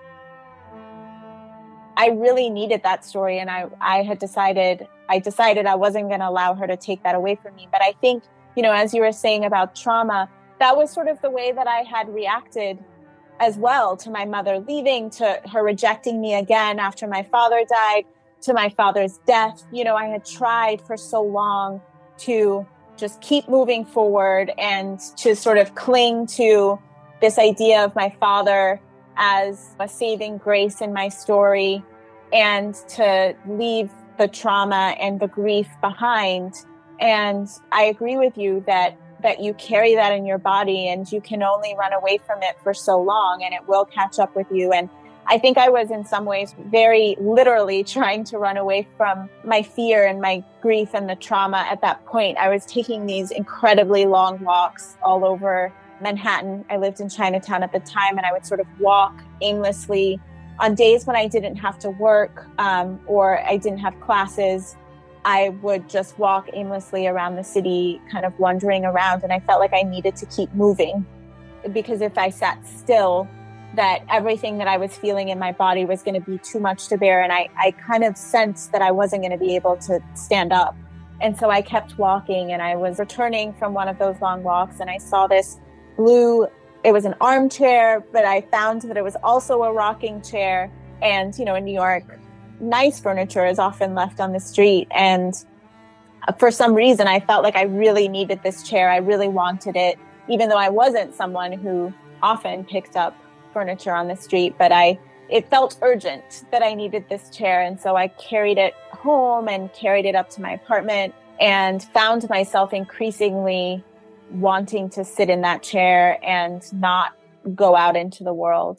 I really needed that story, and I, I had decided, I decided I wasn't going to allow her to take that away from me. But I think, you know, as you were saying about trauma, that was sort of the way that I had reacted as well to my mother leaving, to her rejecting me again after my father died. to my father's death. You know, I had tried for so long to just keep moving forward and to sort of cling to this idea of my father as a saving grace in my story and to leave the trauma and the grief behind. And I agree with you that that you carry that in your body and you can only run away from it for so long and it will catch up with you. And I think I was in some ways very literally trying to run away from my fear and my grief and the trauma at that point. I was taking these incredibly long walks all over Manhattan. I lived in Chinatown at the time, and I would sort of walk aimlessly on days when I didn't have to work um, or I didn't have classes. I would just walk aimlessly around the city, kind of wandering around, and I felt like I needed to keep moving because if I sat still, that everything that I was feeling in my body was going to be too much to bear. And I, I kind of sensed that I wasn't going to be able to stand up. And so I kept walking, and I was returning from one of those long walks, and I saw this blue, it was an armchair, but I found that it was also a rocking chair. And, you know, in New York, nice furniture is often left on the street. And for some reason, I felt like I really needed this chair. I really wanted it, even though I wasn't someone who often picked up furniture on the street, but I, it felt urgent that I needed this chair. And so I carried it home and carried it up to my apartment and found myself increasingly wanting to sit in that chair and not go out into the world.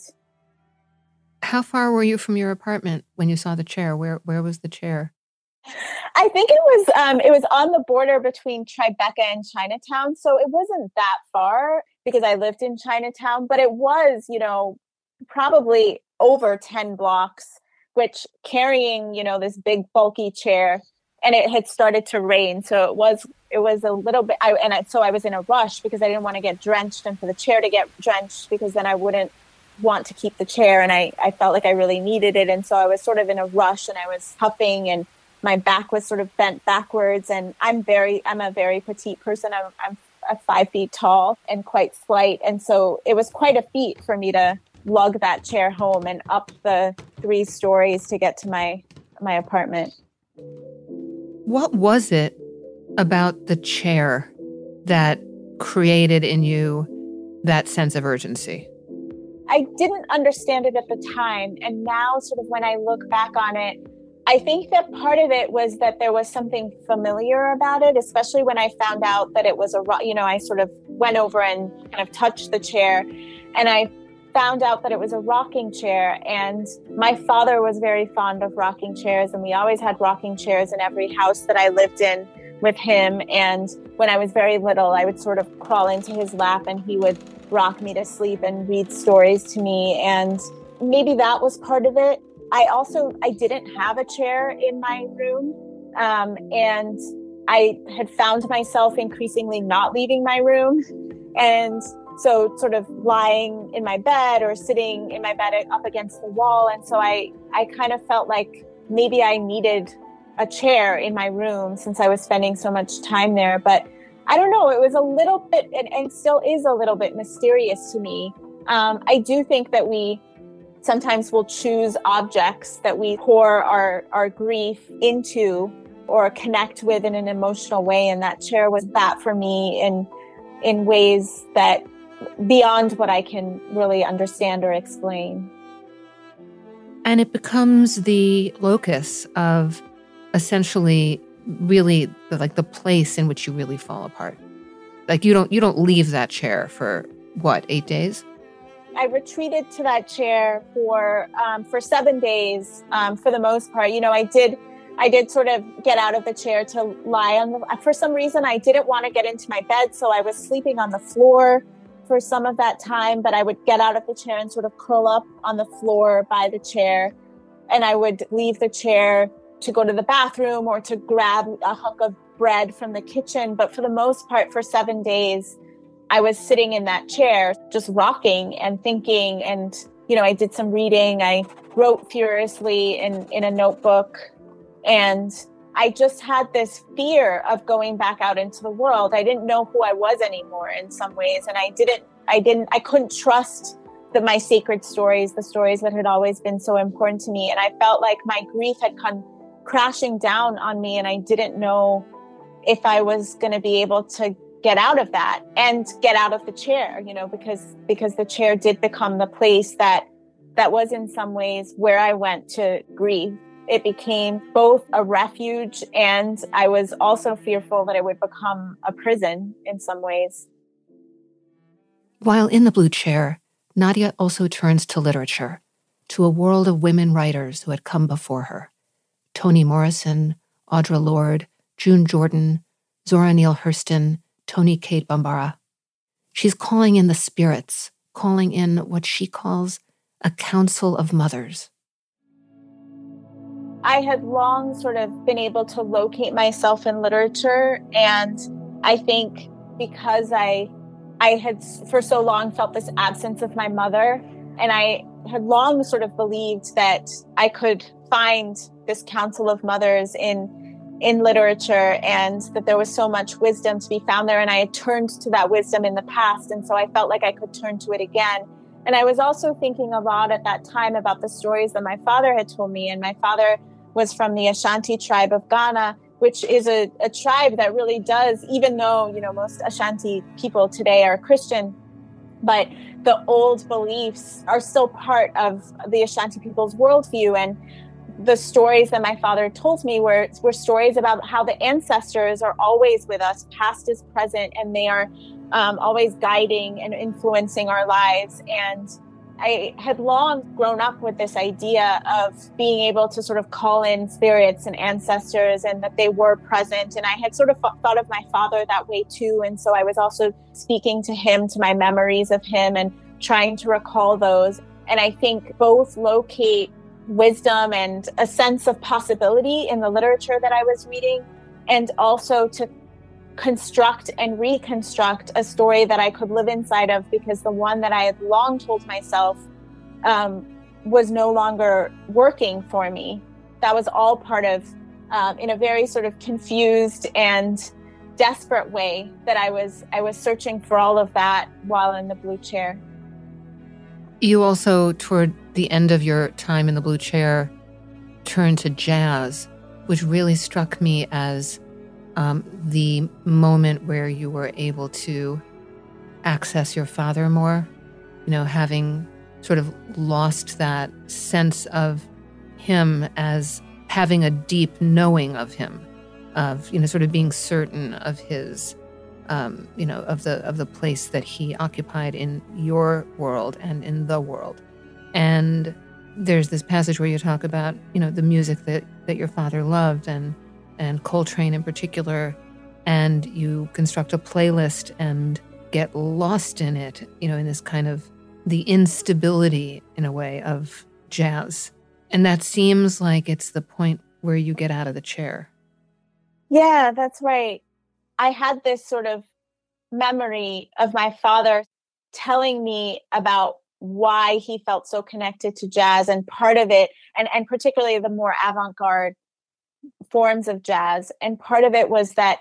How far were you from your apartment when you saw the chair? Where, where was the chair? I think it was, um, it was on the border between Tribeca and Chinatown. So it wasn't that far because I lived in Chinatown, but it was, you know, probably over ten blocks, which carrying, you know, this big bulky chair, and it had started to rain. So it was, it was a little bit, I, and I, so I was in a rush because I didn't want to get drenched and for the chair to get drenched because then I wouldn't want to keep the chair. And I, I felt like I really needed it. And so I was sort of in a rush and I was huffing and my back was sort of bent backwards. And I'm very, I'm a very petite person. I'm, I'm five feet tall and quite slight. And so it was quite a feat for me to lug that chair home and up the three stories to get to my, my apartment. What was it about the chair that created in you that sense of urgency? I didn't understand it at the time. And now sort of when I look back on it, I think that part of it was that there was something familiar about it, especially when I found out that it was a, you know, I sort of went over and kind of touched the chair and I found out that it was a rocking chair. And my father was very fond of rocking chairs, and we always had rocking chairs in every house that I lived in with him. And when I was very little, I would sort of crawl into his lap and he would rock me to sleep and read stories to me. And maybe that was part of it. I also, I didn't have a chair in my room. Um, and I had found myself increasingly not leaving my room. And so sort of lying in my bed or sitting in my bed up against the wall. And so I, I kind of felt like maybe I needed a chair in my room since I was spending so much time there. But I don't know, it was a little bit, and, and still is a little bit mysterious to me. Um, I do think that we sometimes will choose objects that we pour our, our grief into or connect with in an emotional way. And that chair was that for me in, in ways that beyond what I can really understand or explain. And it becomes the locus of essentially really the, like the place in which you really fall apart. Like you don't, you don't leave that chair for what, eight days? I retreated to that chair for um, for seven days. Um, for the most part, you know, I did, I did sort of get out of the chair to lie on the. For some reason, I didn't want to get into my bed, so I was sleeping on the floor for some of that time. But I would get out of the chair and sort of curl up on the floor by the chair, and I would leave the chair to go to the bathroom or to grab a hunk of bread from the kitchen. But for the most part, for seven days. I was sitting in that chair, just rocking and thinking. And, you know, I did some reading. I wrote furiously in, in a notebook. And I just had this fear of going back out into the world. I didn't know who I was anymore in some ways. And I didn't, I didn't, I couldn't trust that my sacred stories, the stories that had always been so important to me. And I felt like my grief had come, crashing down on me, and I didn't know if I was going to be able to get out of that and get out of the chair, you know, because because the chair did become the place that that was in some ways where I went to grieve. It became both a refuge, and I was also fearful that it would become a prison in some ways. While in the blue chair, Nadia also turns to literature, to a world of women writers who had come before her. Toni Morrison, Audre Lorde, June Jordan, Zora Neale Hurston, Toni Cade Bambara. She's calling in the spirits, calling in what she calls a council of mothers. I had long sort of been able to locate myself in literature, and I think because I I had for so long felt this absence of my mother, and I had long sort of believed that I could find this council of mothers in in literature, and that there was so much wisdom to be found there, and I had turned to that wisdom in the past, and so I felt like I could turn to it again. And I was also thinking a lot at that time about the stories that my father had told me, and my father was from the Ashanti tribe of Ghana, which is a, a tribe that really does, even though, you know, most Ashanti people today are Christian, but the old beliefs are still part of the Ashanti people's worldview. And the stories that my father told me were, were stories about how the ancestors are always with us, past is present, and they are um, always guiding and influencing our lives. And I had long grown up with this idea of being able to sort of call in spirits and ancestors, and that they were present. And I had sort of thought of my father that way too. And so I was also speaking to him, to my memories of him, and trying to recall those. And I think both locate wisdom and a sense of possibility in the literature that I was reading, and also to construct and reconstruct a story that I could live inside of, because the one that I had long told myself um, was no longer working for me. That was all part of, um, in a very sort of confused and desperate way, that I was I was searching for all of that while in the blue chair. You also, toward the end of your time in the blue chair, turned to jazz, which really struck me as um, the moment where you were able to access your father more, you know, having sort of lost that sense of him as having a deep knowing of him, of, you know, sort of being certain of his Um, you know, of the of the place that he occupied in your world and in the world. And there's this passage where you talk about, you know, the music that, that your father loved, and and Coltrane in particular, and you construct a playlist and get lost in it, you know, in this kind of the instability, in a way, of jazz. And that seems like it's the point where you get out of the chair. Yeah, that's right. I had this sort of memory of my father telling me about why he felt so connected to jazz, and part of it, and, and particularly the more avant-garde forms of jazz. And part of it was that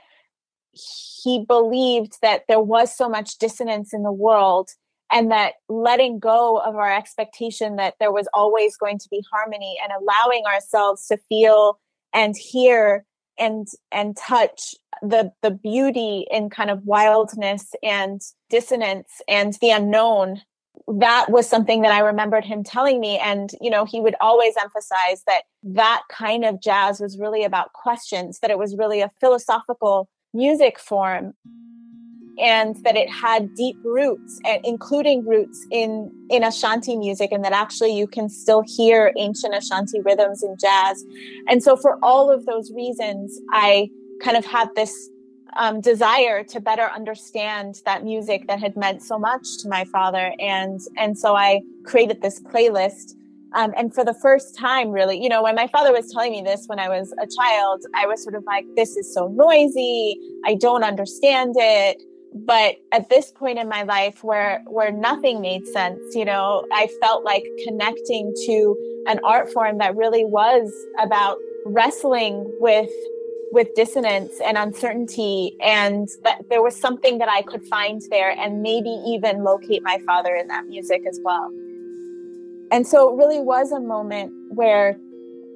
he believed that there was so much dissonance in the world, and that letting go of our expectation that there was always going to be harmony, and allowing ourselves to feel and hear and and touch the the beauty in kind of wildness and dissonance and the unknown. That was something that I remembered him telling me. And, you know, he would always emphasize that that kind of jazz was really about questions, that it was really a philosophical music form, and that it had deep roots, and including roots in, in Ashanti music, and that actually you can still hear ancient Ashanti rhythms in jazz. And so for all of those reasons, I kind of had this um, desire to better understand that music that had meant so much to my father. And, and so I created this playlist. Um, and for the first time, really, you know, when my father was telling me this when I was a child, I was sort of like, this is so noisy. I don't understand it. But at this point in my life where, where nothing made sense, you know, I felt like connecting to an art form that really was about wrestling with, with dissonance and uncertainty. And that there was something that I could find there, and maybe even locate my father in that music as well. And so it really was a moment where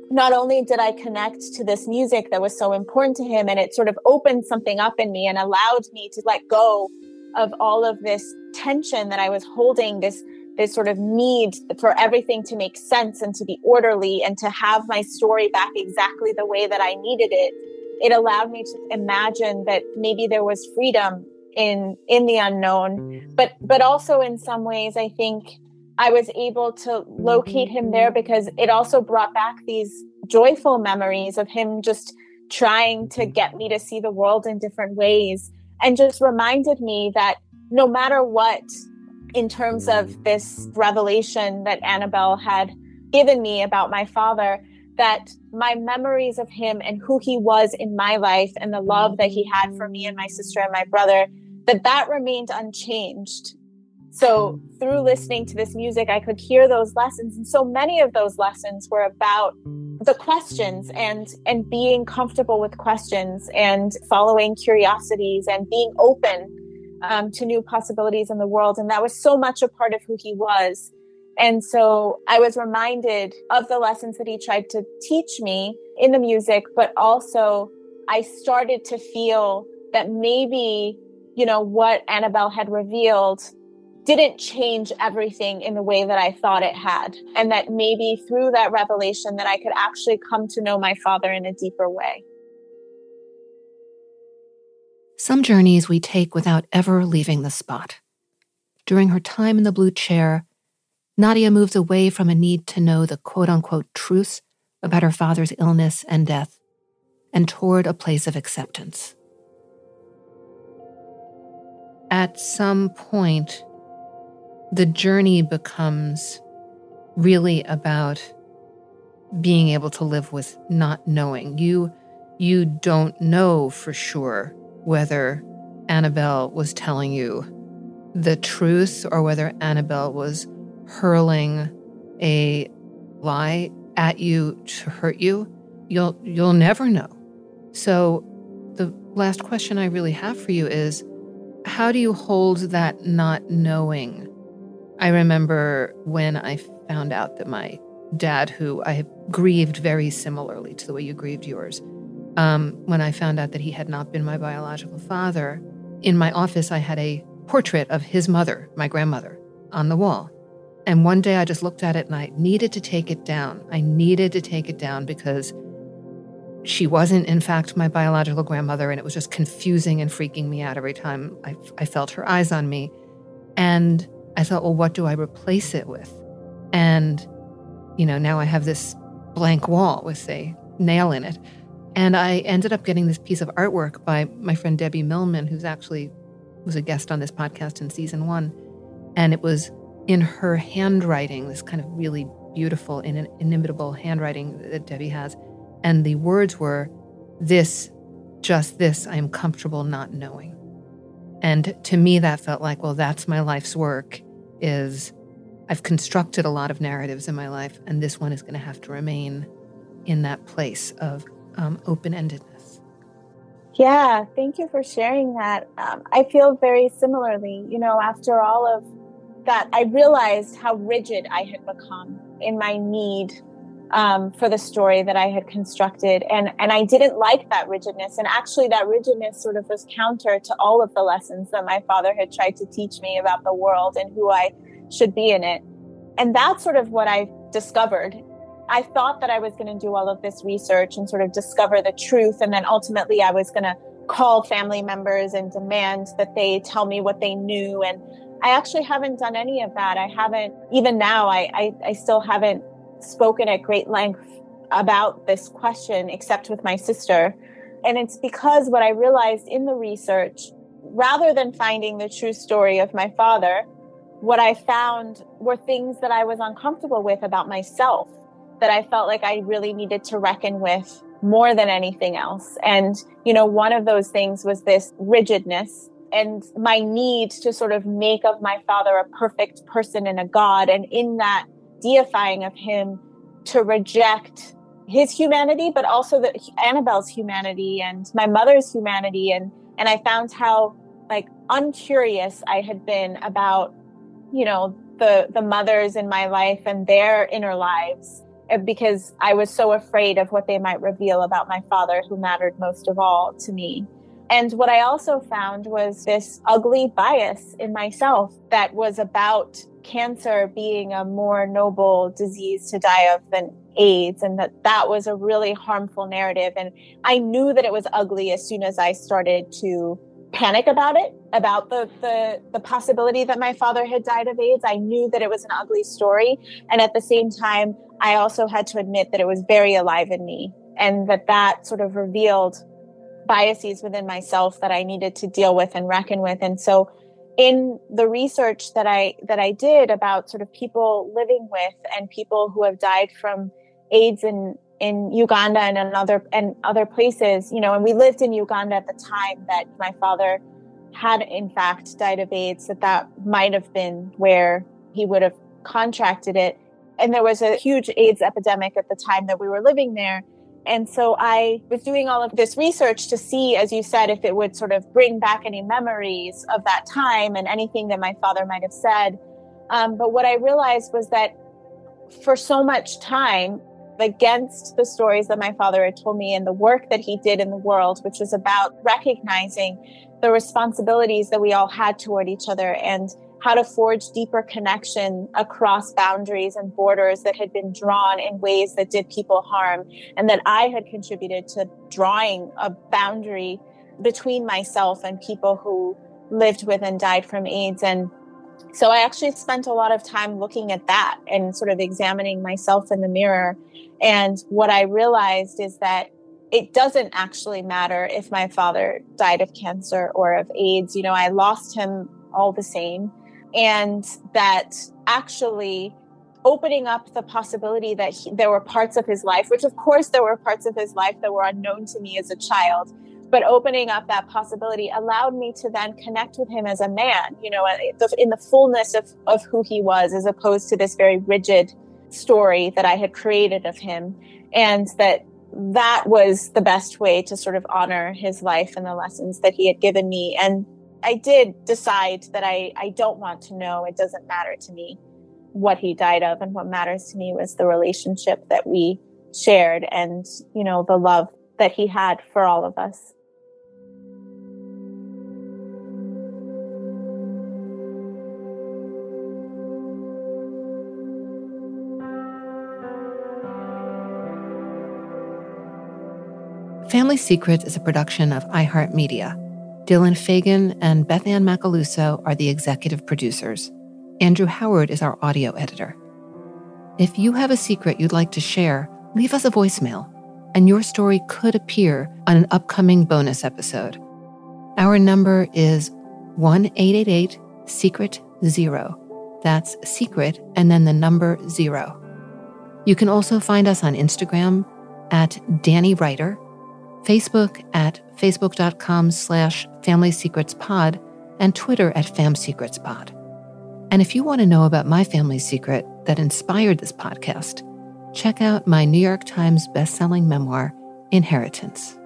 not only did I connect to this music that was so important to him, and it sort of opened something up in me and allowed me to let go of all of this tension that I was holding, this this sort of need for everything to make sense and to be orderly and to have my story back exactly the way that I needed it. It allowed me to imagine that maybe there was freedom in in the unknown, but but also in some ways, I think I was able to locate him there because it also brought back these joyful memories of him just trying to get me to see the world in different ways, and just reminded me that no matter what, in terms of this revelation that Annabelle had given me about my father, that my memories of him and who he was in my life and the love that he had for me and my sister and my brother, that that remained unchanged. So through listening to this music, I could hear those lessons. And so many of those lessons were about the questions and, and being comfortable with questions and following curiosities and being open um, to new possibilities in the world. And that was so much a part of who he was. And so I was reminded of the lessons that he tried to teach me in the music, but also I started to feel that maybe, you know, what Annabelle had revealed didn't change everything in the way that I thought it had. And that maybe through that revelation that I could actually come to know my father in a deeper way. Some journeys we take without ever leaving the spot. During her time in the blue chair, Nadia moves away from a need to know the quote-unquote truth about her father's illness and death, and toward a place of acceptance. At some point, the journey becomes really about being able to live with not knowing. You, you don't know for sure whether Annabelle was telling you the truth or whether Annabelle was hurling a lie at you to hurt you. You'll, you'll never know. So the last question I really have for you is, how do you hold that not knowing? I remember when I found out that my dad, who I have grieved very similarly to the way you grieved yours, um, when I found out that he had not been my biological father, in my office I had a portrait of his mother, my grandmother, on the wall. And one day I just looked at it and I needed to take it down. I needed to take it down because she wasn't, in fact, my biological grandmother, and it was just confusing and freaking me out every time I, I felt her eyes on me. And I thought, well, what do I replace it with? And, you know, now I have this blank wall with a nail in it. And I ended up getting this piece of artwork by my friend Debbie Millman, who's actually was a guest on this podcast in season one. And it was in her handwriting, this kind of really beautiful, inimitable handwriting that Debbie has. And the words were, this, just this, I am comfortable not knowing. And to me, that felt like, well, that's my life's work, is I've constructed a lot of narratives in my life, and this one is going to have to remain in that place of um, open-endedness. Yeah, thank you for sharing that. Um, I feel very similarly. You know, after all of that, I realized how rigid I had become in my need um, for the story that I had constructed. And, and I didn't like that rigidness. And actually that rigidness sort of was counter to all of the lessons that my father had tried to teach me about the world and who I should be in it. And that's sort of what I discovered. I thought that I was going to do all of this research and sort of discover the truth. And then ultimately I was going to call family members and demand that they tell me what they knew. And I actually haven't done any of that. I haven't, even now, I, I, I still haven't spoken at great length about this question, except with my sister. And it's because what I realized in the research, rather than finding the true story of my father, what I found were things that I was uncomfortable with about myself, that I felt like I really needed to reckon with more than anything else. And, you know, one of those things was this rigidness and my need to sort of make of my father a perfect person and a god. And in that deifying of him, to reject his humanity, but also the Annabelle's humanity and my mother's humanity. And, and I found how like uncurious I had been about, you know, the, the mothers in my life and their inner lives. because I was so afraid of what they might reveal about my father, who mattered most of all to me. And what I also found was this ugly bias in myself that was about cancer being a more noble disease to die of than AIDS, and that that was a really harmful narrative. And I knew that it was ugly as soon as I started to panic about it, about the, the, the possibility that my father had died of AIDS. I knew that it was an ugly story. And at the same time, I also had to admit that it was very alive in me, and that that sort of revealed biases within myself that I needed to deal with and reckon with. And so in the research that I that I did about sort of people living with and people who have died from AIDS in in Uganda and in other and other places, you know, and we lived in Uganda at the time that my father had in fact died of AIDS, that that might have been where he would have contracted it. And there was a huge AIDS epidemic at the time that we were living there. And so I was doing all of this research to see, as you said, if it would sort of bring back any memories of that time and anything that my father might have said. Um, but what I realized was that for so much time, against the stories that my father had told me and the work that he did in the world, which was about recognizing the responsibilities that we all had toward each other and how to forge deeper connection across boundaries and borders that had been drawn in ways that did people harm, and that I had contributed to drawing a boundary between myself and people who lived with and died from AIDS. And so I actually spent a lot of time looking at that and sort of examining myself in the mirror. And what I realized is that it doesn't actually matter if my father died of cancer or of AIDS. You know, I lost him all the same. And that actually opening up the possibility that he, there were parts of his life, which of course there were parts of his life that were unknown to me as a child, but opening up that possibility allowed me to then connect with him as a man, you know, in the fullness of, of who he was, as opposed to this very rigid story that I had created of him. And that that was the best way to sort of honor his life and the lessons that he had given me. And I did decide that I, I don't want to know. It doesn't matter to me what he died of. And what matters to me was the relationship that we shared and, you know, the love that he had for all of us. Family Secrets is a production of iHeartMedia. Dylan Fagan and Beth Ann Macaluso are the executive producers. Andrew Howard is our audio editor. If you have a secret you'd like to share, leave us a voicemail, and your story could appear on an upcoming bonus episode. Our number is one eight eight eight secret zero. That's secret and then the number zero. You can also find us on Instagram at Danny Writer, Facebook at facebook.com slash Family Secrets Pod, and Twitter at FamSecretsPod. And if you want to know about my family secret that inspired this podcast, check out my New York Times bestselling memoir, Inheritance.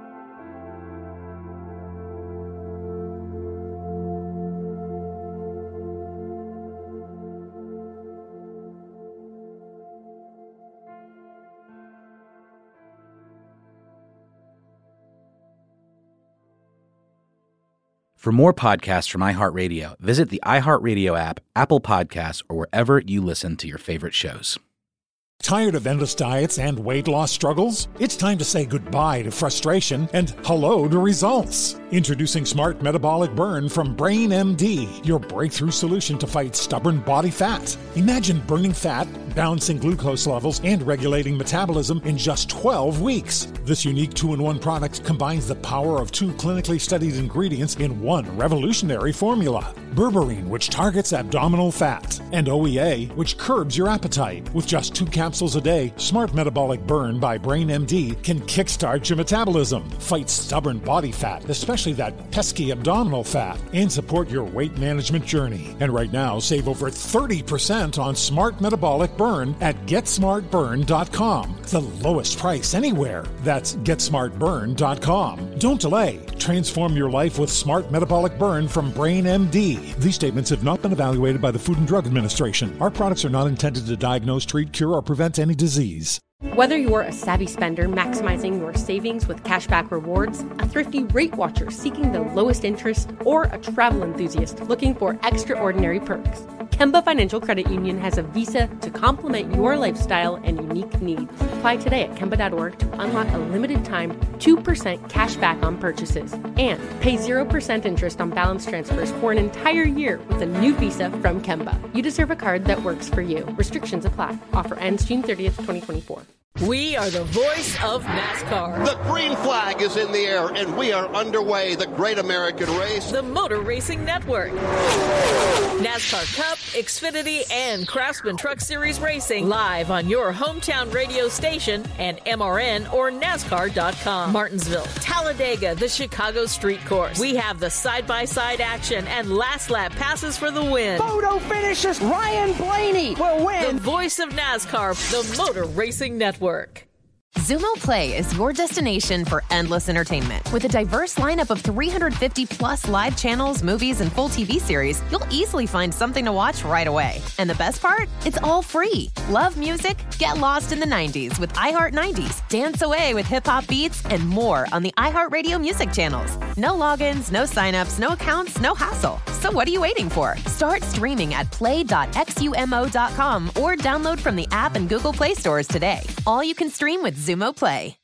For more podcasts from iHeartRadio, visit the iHeartRadio app, Apple Podcasts, or wherever you listen to your favorite shows. Tired of endless diets and weight loss struggles? It's time to say goodbye to frustration and hello to results. Introducing Smart Metabolic Burn from Brain M D, your breakthrough solution to fight stubborn body fat. Imagine burning fat, balancing glucose levels, and regulating metabolism in just twelve weeks. This unique two-in-one product combines the power of two clinically studied ingredients in one revolutionary formula. Berberine, which targets abdominal fat, and O E A, which curbs your appetite. With just two capsules a day, Smart Metabolic Burn by Brain M D can kickstart your metabolism, fight stubborn body fat, especially that pesky abdominal fat, and support your weight management journey. And right now, save over thirty percent on Smart Metabolic Burn at get smart burn dot com. The lowest price anywhere. That's get smart burn dot com. Don't delay. Transform your life with Smart Metabolic Burn from Brain M D. These statements have not been evaluated by the Food and Drug Administration. Our products are not intended to diagnose, treat, cure, or prevent prevent any disease. Whether you're a savvy spender maximizing your savings with cashback rewards, a thrifty rate watcher seeking the lowest interest, or a travel enthusiast looking for extraordinary perks, Kemba Financial Credit Union has a visa to complement your lifestyle and unique needs. Apply today at Kemba dot org to unlock a limited time two percent cash back on purchases and pay zero percent interest on balance transfers for an entire year with a new visa from Kemba. You deserve a card that works for you. Restrictions apply. Offer ends June thirtieth, twenty twenty-four. We are the voice of NASCAR. The green flag is in the air, and we are underway. The Great American Race. The Motor Racing Network. NASCAR Cup, Xfinity, and Craftsman Truck Series Racing live on your hometown radio station and M R N or NASCAR dot com. Martinsville, Talladega, the Chicago Street Course. We have the side-by-side action and last lap passes for the win. Photo finishes. Ryan Blaney will win. The voice of NASCAR, the Motor Racing Network. Xumo Play is your destination for endless entertainment. With a diverse lineup of three hundred fifty plus live channels, movies, and full T V series, you'll easily find something to watch right away. And the best part? It's all free. Love music? Get lost in the nineties with iHeart nineties. Dance away with hip-hop beats and more on the iHeartRadio music channels. No logins, no signups, no accounts, no hassle. So what are you waiting for? Start streaming at play dot xumo dot com or download from the app and Google Play stores today. All you can stream with Xumo Play.